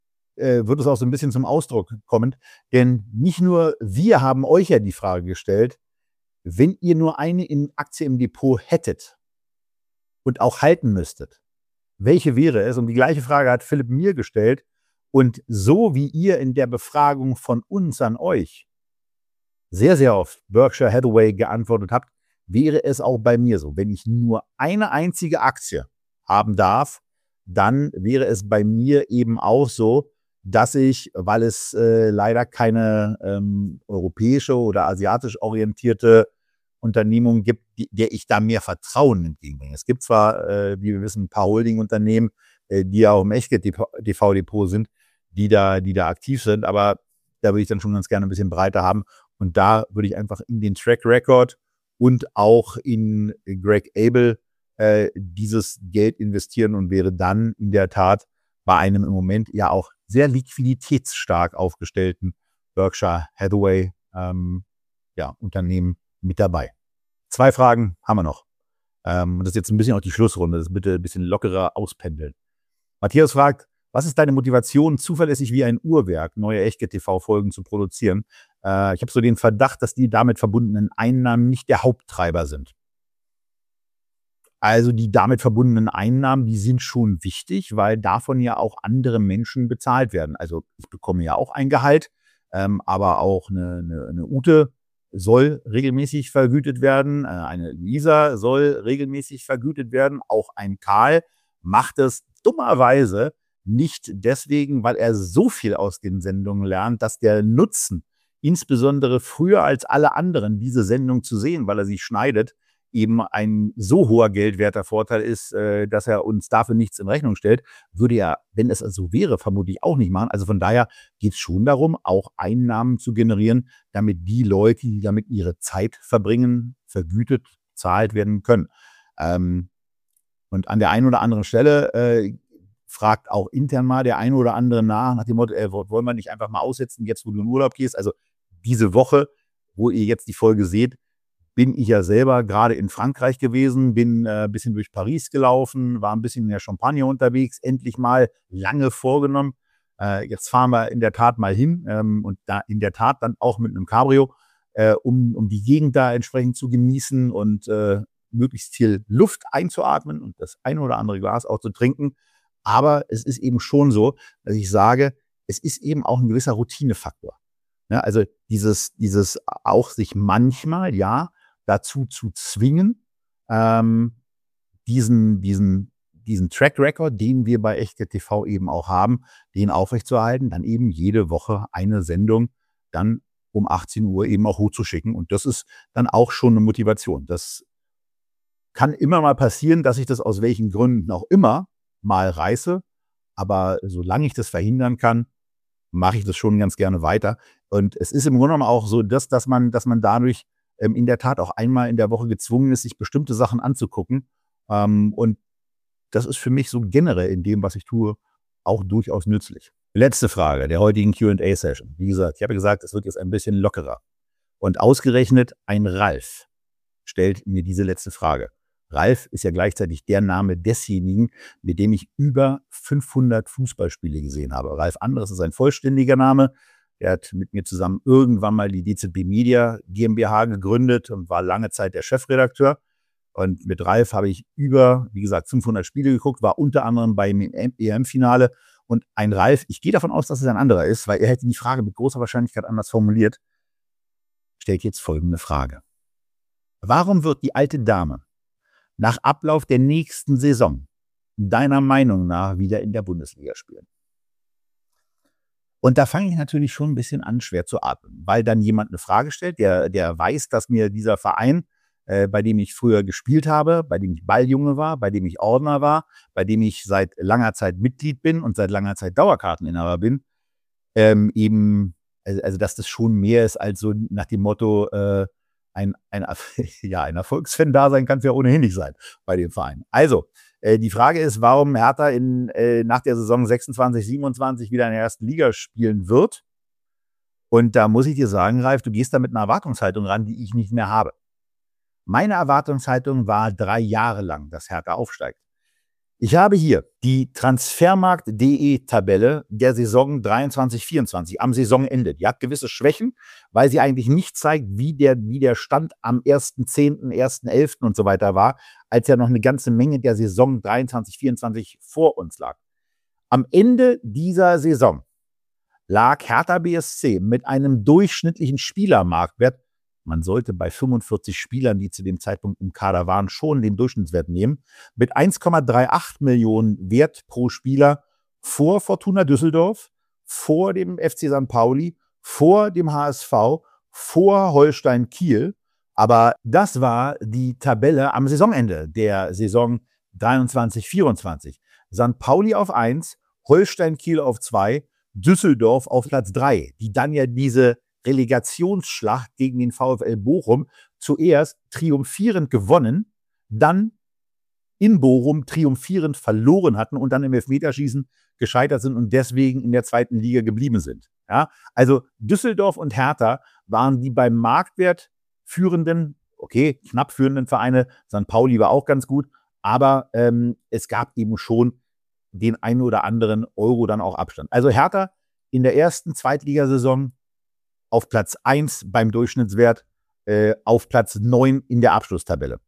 Speaker 1: äh, wird es auch so ein bisschen zum Ausdruck kommen. Denn nicht nur wir haben euch ja die Frage gestellt, wenn ihr nur eine Aktie im Depot hättet und auch halten müsstet, welche wäre es? Und die gleiche Frage hat Philipp mir gestellt. Und so wie ihr in der Befragung von uns an euch sehr, sehr oft Berkshire Hathaway geantwortet habt, wäre es auch bei mir so. Wenn ich nur eine einzige Aktie haben darf, dann wäre es bei mir eben auch so, dass ich, weil es äh, leider keine ähm, europäische oder asiatisch orientierte Unternehmung gibt, die, der ich da mehr Vertrauen entgegenbringe. Es gibt zwar, äh, wie wir wissen, ein paar Holding-Unternehmen, äh, die ja auch im Echtgeld-T V-Depot sind, die da, die da aktiv sind, aber da würde ich dann schon ganz gerne ein bisschen breiter haben. Und da würde ich einfach in den Track Record und auch in Greg Abel äh, dieses Geld investieren und wäre dann in der Tat bei einem im Moment ja auch sehr liquiditätsstark aufgestellten Berkshire Hathaway ähm, ja, Unternehmen mit dabei. Zwei Fragen haben wir noch. Ähm, das ist jetzt ein bisschen auch die Schlussrunde. Das bitte ein bisschen lockerer auspendeln. Matthias fragt, was ist deine Motivation, zuverlässig wie ein Uhrwerk neue Echtgeld-T V-Folgen zu produzieren? Äh, ich habe so den Verdacht, dass die damit verbundenen Einnahmen nicht der Haupttreiber sind. Also die damit verbundenen Einnahmen, die sind schon wichtig, weil davon ja auch andere Menschen bezahlt werden. Also ich bekomme ja auch ein Gehalt, ähm, aber auch eine, eine, eine Ute soll regelmäßig vergütet werden, äh, eine Lisa soll regelmäßig vergütet werden, auch ein Karl macht es dummerweise nicht deswegen, weil er so viel aus den Sendungen lernt, dass der Nutzen, insbesondere früher als alle anderen, diese Sendung zu sehen, weil er sie schneidet, eben ein so hoher geldwerter Vorteil ist, äh, dass er uns dafür nichts in Rechnung stellt, würde er, wenn es so wäre, vermutlich auch nicht machen. Also von daher geht es schon darum, auch Einnahmen zu generieren, damit die Leute, die damit ihre Zeit verbringen, vergütet, bezahlt werden können. Ähm, und an der einen oder anderen Stelle äh, fragt auch intern mal der eine oder andere nach, nach dem Motto, äh, wollen wir nicht einfach mal aussetzen, jetzt wo du in Urlaub gehst? Also diese Woche, wo ihr jetzt die Folge seht, bin ich ja selber gerade in Frankreich gewesen, bin ein äh, bisschen durch Paris gelaufen, war ein bisschen in der Champagne unterwegs, endlich mal lange vorgenommen. Äh, jetzt fahren wir in der Tat mal hin ähm, und da in der Tat dann auch mit einem Cabrio, äh, um, um die Gegend da entsprechend zu genießen und äh, möglichst viel Luft einzuatmen und das eine oder andere Glas auch zu trinken. Aber es ist eben schon so, dass ich sage, es ist eben auch ein gewisser Routinefaktor. Ja, also dieses, dieses auch sich manchmal, ja, dazu zu zwingen, ähm, diesen, diesen, diesen Track Record, den wir bei Echtgeld T V eben auch haben, den aufrechtzuerhalten, dann eben jede Woche eine Sendung dann um achtzehn Uhr eben auch hochzuschicken. Und das ist dann auch schon eine Motivation. Das kann immer mal passieren, dass ich das aus welchen Gründen auch immer mal reiße. Aber solange ich das verhindern kann, mache ich das schon ganz gerne weiter. Und es ist im Grunde genommen auch so, dass, dass man, dass man dadurch ähm, in der Tat auch einmal in der Woche gezwungen ist, sich bestimmte Sachen anzugucken. Ähm, und das ist für mich so generell in dem, was ich tue, auch durchaus nützlich. Letzte Frage der heutigen Q and A-Session. Wie gesagt, ich habe gesagt, es wird jetzt ein bisschen lockerer. Und ausgerechnet ein Ralf stellt mir diese letzte Frage. Ralf ist ja gleichzeitig der Name desjenigen, mit dem ich über fünfhundert Fußballspiele gesehen habe. Ralf Andres ist ein vollständiger Name. Er hat mit mir zusammen irgendwann mal die D Z B Media GmbH gegründet und war lange Zeit der Chefredakteur. Und mit Ralf habe ich über, wie gesagt, fünfhundert Spiele geguckt, war unter anderem beim E M-Finale. Und ein Ralf, ich gehe davon aus, dass es ein anderer ist, weil er hätte die Frage mit großer Wahrscheinlichkeit anders formuliert, stellt jetzt folgende Frage. Warum wird die alte Dame nach Ablauf der nächsten Saison deiner Meinung nach wieder in der Bundesliga spielen? Und da fange ich natürlich schon ein bisschen an, schwer zu atmen, weil dann jemand eine Frage stellt, der, der weiß, dass mir dieser Verein, äh, bei dem ich früher gespielt habe, bei dem ich Balljunge war, bei dem ich Ordner war, bei dem ich seit langer Zeit Mitglied bin und seit langer Zeit Dauerkarteninhaber bin, ähm, eben, also, also dass das schon mehr ist als so nach dem Motto, äh, Ein, ein, ja, ein Erfolgsfan da sein kann es ja ohnehin nicht sein bei dem Verein. Also, äh, die Frage ist, warum Hertha in, äh, nach der Saison sechsundzwanzig, siebenundzwanzig wieder in der ersten Liga spielen wird. Und da muss ich dir sagen, Ralf, du gehst da mit einer Erwartungshaltung ran, die ich nicht mehr habe. Meine Erwartungshaltung war drei Jahre lang, dass Hertha aufsteigt. Ich habe hier die Transfermarkt punkt de Tabelle der Saison dreiundzwanzig vierundzwanzig am Saisonende. Die hat gewisse Schwächen, weil sie eigentlich nicht zeigt, wie der, wie der Stand am ersten zehnten, ersten elften und so weiter war, als ja noch eine ganze Menge der Saison dreiundzwanzig vierundzwanzig vor uns lag. Am Ende dieser Saison lag Hertha B S C mit einem durchschnittlichen Spielermarktwert man sollte bei fünfundvierzig Spielern, die zu dem Zeitpunkt im Kader waren, schon den Durchschnittswert nehmen, mit eins Komma achtunddreißig Millionen Wert pro Spieler vor Fortuna Düsseldorf, vor dem F C Sankt Pauli, vor dem H S V, vor Holstein Kiel. Aber das war die Tabelle am Saisonende der Saison dreiundzwanzig vierundzwanzig. Sankt Pauli auf eins, Holstein Kiel auf zwei, Düsseldorf auf Platz drei, die dann ja diese Relegationsschlacht gegen den VfL Bochum zuerst triumphierend gewonnen, dann in Bochum triumphierend verloren hatten und dann im Elfmeterschießen gescheitert sind und deswegen in der zweiten Liga geblieben sind. Ja, also Düsseldorf und Hertha waren die beim Marktwert führenden, okay, knapp führenden Vereine. Sankt Pauli war auch ganz gut, aber ähm, es gab eben schon den einen oder anderen Euro dann auch Abstand. Also Hertha in der ersten Zweitligasaison auf Platz eins beim Durchschnittswert, äh, auf Platz neun in der Abschlusstabelle.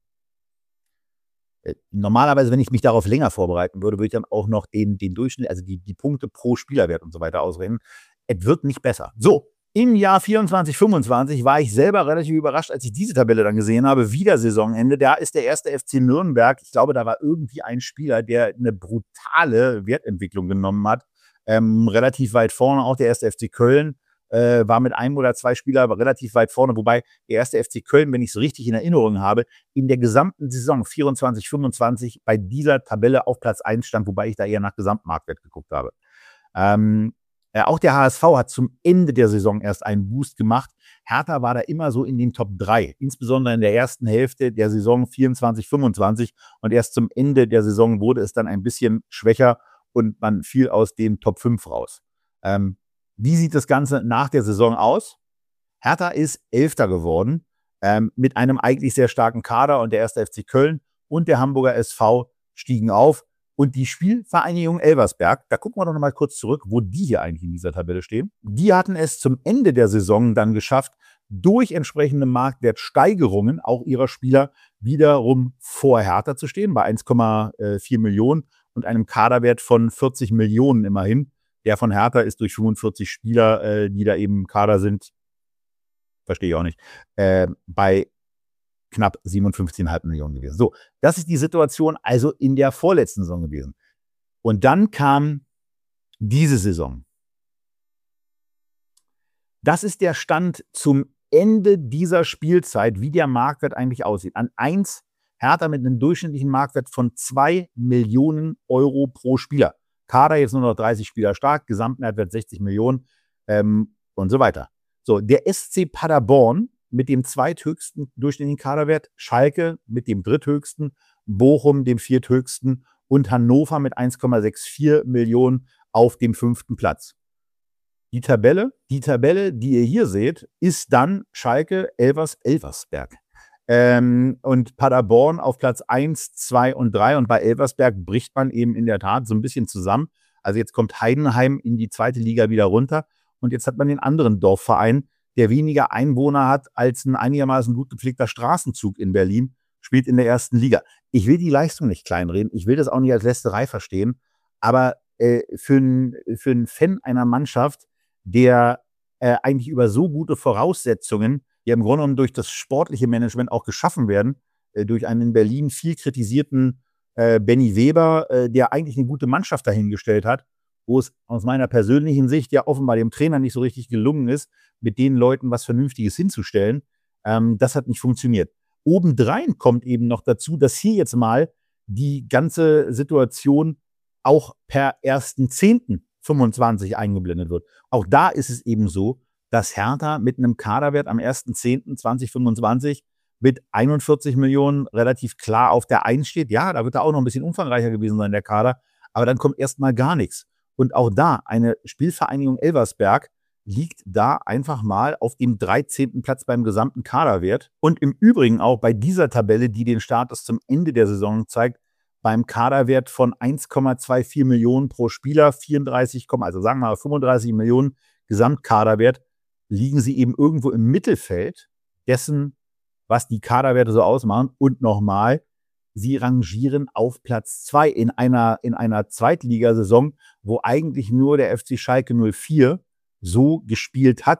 Speaker 1: Äh, normalerweise, wenn ich mich darauf länger vorbereiten würde, würde ich dann auch noch den, den Durchschnitt, also die, die Punkte pro Spielerwert und so weiter ausrechnen. Es wird nicht besser. So, im Jahr vierundzwanzig fünfundzwanzig war ich selber relativ überrascht, als ich diese Tabelle dann gesehen habe. Wieder Saisonende. Da ist der erste F C Nürnberg. Ich glaube, da war irgendwie ein Spieler, der eine brutale Wertentwicklung genommen hat. Ähm, relativ weit vorne. Auch der erste F C Köln äh, war mit einem oder zwei Spielern relativ weit vorne. Wobei der erste F C Köln, wenn ich es richtig in Erinnerung habe, in der gesamten Saison vierundzwanzig fünfundzwanzig bei dieser Tabelle auf Platz eins stand, wobei ich da eher nach Gesamtmarktwert geguckt habe. Ähm, Äh, auch der H S V hat zum Ende der Saison erst einen Boost gemacht. Hertha war da immer so in den Top drei, insbesondere in der ersten Hälfte der Saison vierundzwanzig fünfundzwanzig. Und erst zum Ende der Saison wurde es dann ein bisschen schwächer und man fiel aus den Top fünf raus. Ähm, wie sieht das Ganze nach der Saison aus? Hertha ist Elfter geworden, ähm, mit einem eigentlich sehr starken Kader, und der erste F C Köln und der Hamburger S V stiegen auf. Und die Spielvereinigung Elversberg, da gucken wir doch noch mal kurz zurück, wo die hier eigentlich in dieser Tabelle stehen. Die hatten es zum Ende der Saison dann geschafft, durch entsprechende Marktwertsteigerungen auch ihrer Spieler wiederum vor Hertha zu stehen, bei eins Komma vier Millionen und einem Kaderwert von vierzig Millionen immerhin. Der von Hertha ist durch fünfundvierzig Spieler, äh, die da eben im Kader sind, verstehe ich auch nicht, äh, bei knapp siebenundfünfzig Komma fünf Millionen gewesen. So, das ist die Situation also in der vorletzten Saison gewesen. Und dann kam diese Saison. Das ist der Stand zum Ende dieser Spielzeit, wie der Marktwert eigentlich aussieht. An eins Hertha mit einem durchschnittlichen Marktwert von zwei Millionen Euro pro Spieler. Kader jetzt nur noch dreißig Spieler stark, Gesamtmarktwert sechzig Millionen ähm, und so weiter. So, der S C Paderborn mit dem zweithöchsten durchschnittlichen Kaderwert, Schalke mit dem dritthöchsten, Bochum dem vierthöchsten und Hannover mit eins Komma vierundsechzig Millionen auf dem fünften Platz. Die Tabelle, die Tabelle, die ihr hier seht, ist dann Schalke, Elvers, Elversberg. Ähm, und Paderborn auf Platz eins, zwei und drei. Und bei Elversberg bricht man eben in der Tat so ein bisschen zusammen. Also jetzt kommt Heidenheim in die zweite Liga wieder runter. Und jetzt hat man den anderen Dorfverein, der weniger Einwohner hat als ein einigermaßen gut gepflegter Straßenzug in Berlin, spielt in der ersten Liga. Ich will die Leistung nicht kleinreden, ich will das auch nicht als Lästerei verstehen, aber äh, für einen für einen Fan einer Mannschaft, der äh, eigentlich über so gute Voraussetzungen, die im Grunde genommen durch das sportliche Management auch geschaffen werden, äh, durch einen in Berlin viel kritisierten äh, Benny Weber, äh, der eigentlich eine gute Mannschaft dahingestellt hat, wo es aus meiner persönlichen Sicht ja offenbar dem Trainer nicht so richtig gelungen ist, mit den Leuten was Vernünftiges hinzustellen. Ähm, das hat nicht funktioniert. Obendrein kommt eben noch dazu, dass hier jetzt mal die ganze Situation auch per ersten zehnten fünfundzwanzig eingeblendet wird. Auch da ist es eben so, dass Hertha mit einem Kaderwert am ersten zehnten zweitausendfünfundzwanzig mit einundvierzig Millionen relativ klar auf der eins steht. Ja, da wird er auch noch ein bisschen umfangreicher gewesen sein, der Kader. Aber dann kommt erstmal gar nichts. Und auch da, eine Spielvereinigung Elversberg liegt da einfach mal auf dem dreizehnten Platz beim gesamten Kaderwert. Und im Übrigen auch bei dieser Tabelle, die den Status zum Ende der Saison zeigt, beim Kaderwert von eins Komma vierundzwanzig Millionen pro Spieler, vierunddreißig, also sagen wir mal fünfunddreißig Millionen Gesamtkaderwert, liegen sie eben irgendwo im Mittelfeld dessen, was die Kaderwerte so ausmachen. Und nochmal, sie rangieren auf Platz zwei in einer, in einer Zweitligasaison, wo eigentlich nur der F C Schalke null vier so gespielt hat,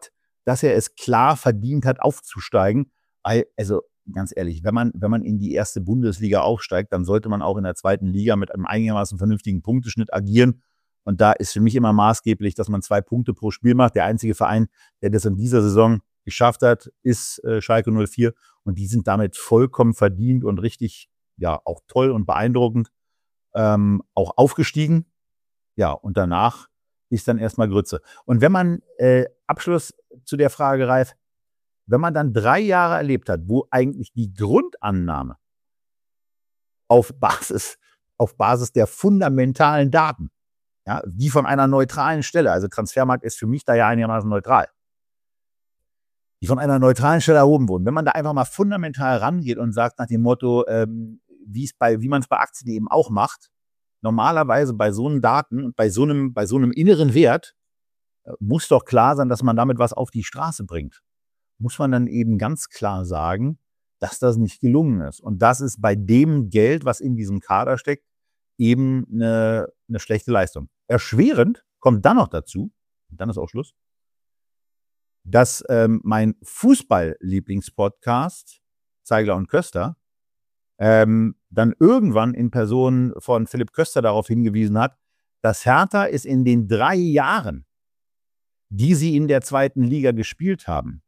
Speaker 1: dass er es klar verdient hat, aufzusteigen. Weil, also ganz ehrlich, wenn man, wenn man in die erste Bundesliga aufsteigt, dann sollte man auch in der zweiten Liga mit einem einigermaßen vernünftigen Punkteschnitt agieren. Und da ist für mich immer maßgeblich, dass man zwei Punkte pro Spiel macht. Der einzige Verein, der das in dieser Saison geschafft hat, ist äh, Schalke null vier. Und die sind damit vollkommen verdient und richtig, ja, auch toll und beeindruckend ähm, auch aufgestiegen. Ja, und danach ist dann erstmal Grütze. Und wenn man, äh, Abschluss zu der Frage, Ralf, wenn man dann drei Jahre erlebt hat, wo eigentlich die Grundannahme auf Basis, auf Basis der fundamentalen Daten, ja, die von einer neutralen Stelle, also Transfermarkt ist für mich da ja einigermaßen neutral, die von einer neutralen Stelle erhoben wurden. Wenn man da einfach mal fundamental rangeht und sagt nach dem Motto, ähm, wie es bei, wie man es bei Aktien eben auch macht, normalerweise bei so einen Daten und bei so einem, bei so einem inneren Wert äh, muss doch klar sein, dass man damit was auf die Straße bringt. Muss man dann eben ganz klar sagen, dass das nicht gelungen ist. Und das ist bei dem Geld, was in diesem Kader steckt, eben eine, eine schlechte Leistung. Erschwerend kommt dann noch dazu, und dann ist auch Schluss, dass ähm, mein Fußball-Lieblingspodcast, Zeigler und Köster, ähm, dann irgendwann in Person von Philipp Köster darauf hingewiesen hat, dass Hertha es in den drei Jahren, die sie in der zweiten Liga gespielt haben,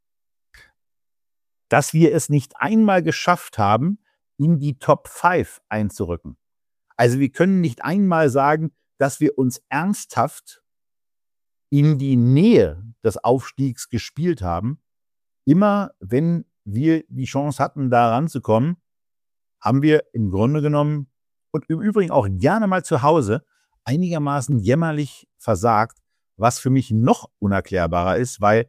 Speaker 1: dass wir es nicht einmal geschafft haben, in die Top fünf einzurücken. Also wir können nicht einmal sagen, dass wir uns ernsthaft in die Nähe des Aufstiegs gespielt haben. Immer wenn wir die Chance hatten, da ranzukommen, haben wir im Grunde genommen und im Übrigen auch gerne mal zu Hause einigermaßen jämmerlich versagt, was für mich noch unerklärbarer ist, weil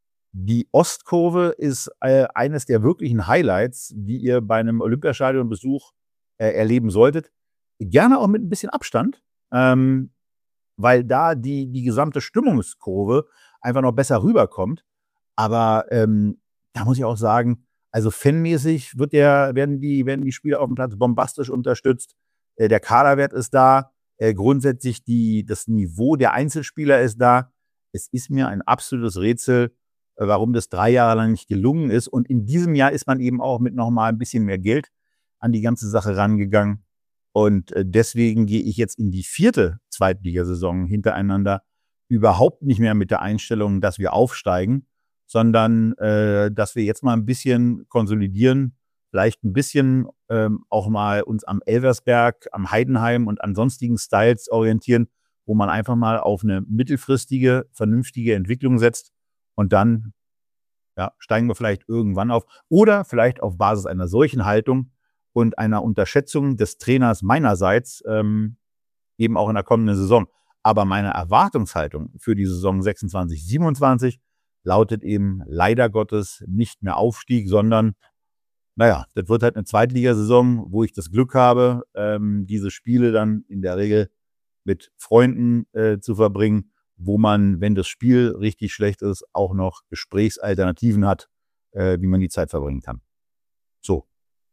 Speaker 1: die Ostkurve ist äh, eines der wirklichen Highlights, die ihr bei einem Olympiastadionbesuch äh, erleben solltet. Gerne auch mit ein bisschen Abstand, ähm, weil da die, die gesamte Stimmungskurve einfach noch besser rüberkommt. Aber ähm, da muss ich auch sagen, also fanmäßig wird der, werden, die, werden die Spieler auf dem Platz bombastisch unterstützt. Äh, der Kaderwert ist da. Äh, grundsätzlich die, das Niveau der Einzelspieler ist da. Es ist mir ein absolutes Rätsel, warum das drei Jahre lang nicht gelungen ist. Und in diesem Jahr ist man eben auch mit nochmal ein bisschen mehr Geld an die ganze Sache rangegangen. Und deswegen gehe ich jetzt in die vierte Zweitligasaison hintereinander überhaupt nicht mehr mit der Einstellung, dass wir aufsteigen, sondern äh, dass wir jetzt mal ein bisschen konsolidieren, vielleicht ein bisschen ähm, auch mal uns am Elversberg, am Heidenheim und an sonstigen Styles orientieren, wo man einfach mal auf eine mittelfristige, vernünftige Entwicklung setzt. Und dann ja, steigen wir vielleicht irgendwann auf. Oder vielleicht auf Basis einer solchen Haltung und einer Unterschätzung des Trainers meinerseits ähm, eben auch in der kommenden Saison. Aber meine Erwartungshaltung für die Saison sechsundzwanzig siebenundzwanzig lautet eben leider Gottes nicht mehr Aufstieg, sondern, naja, das wird halt eine Zweitligasaison, wo ich das Glück habe, ähm, diese Spiele dann in der Regel mit Freunden äh, zu verbringen, wo man, wenn das Spiel richtig schlecht ist, auch noch Gesprächsalternativen hat, äh, wie man die Zeit verbringen kann. So,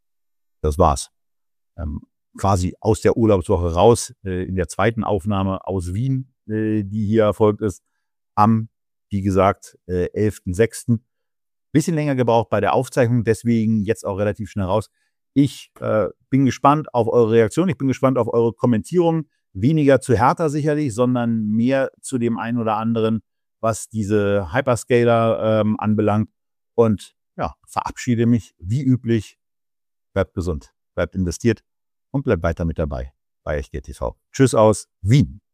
Speaker 1: das war's. Ähm, quasi aus der Urlaubswoche raus, äh, in der zweiten Aufnahme aus Wien, äh, die hier erfolgt ist, am, wie gesagt, äh, elften sechsten Bisschen länger gebraucht bei der Aufzeichnung, deswegen jetzt auch relativ schnell raus. Ich äh, bin gespannt auf eure Reaktion, ich bin gespannt auf eure Kommentierungen. Weniger zu Hertha sicherlich, sondern mehr zu dem einen oder anderen, was diese Hyperscaler ähm, anbelangt. Und ja, verabschiede mich wie üblich. Bleibt gesund, bleibt investiert und bleibt weiter mit dabei bei Echtgeld T V. Tschüss aus Wien.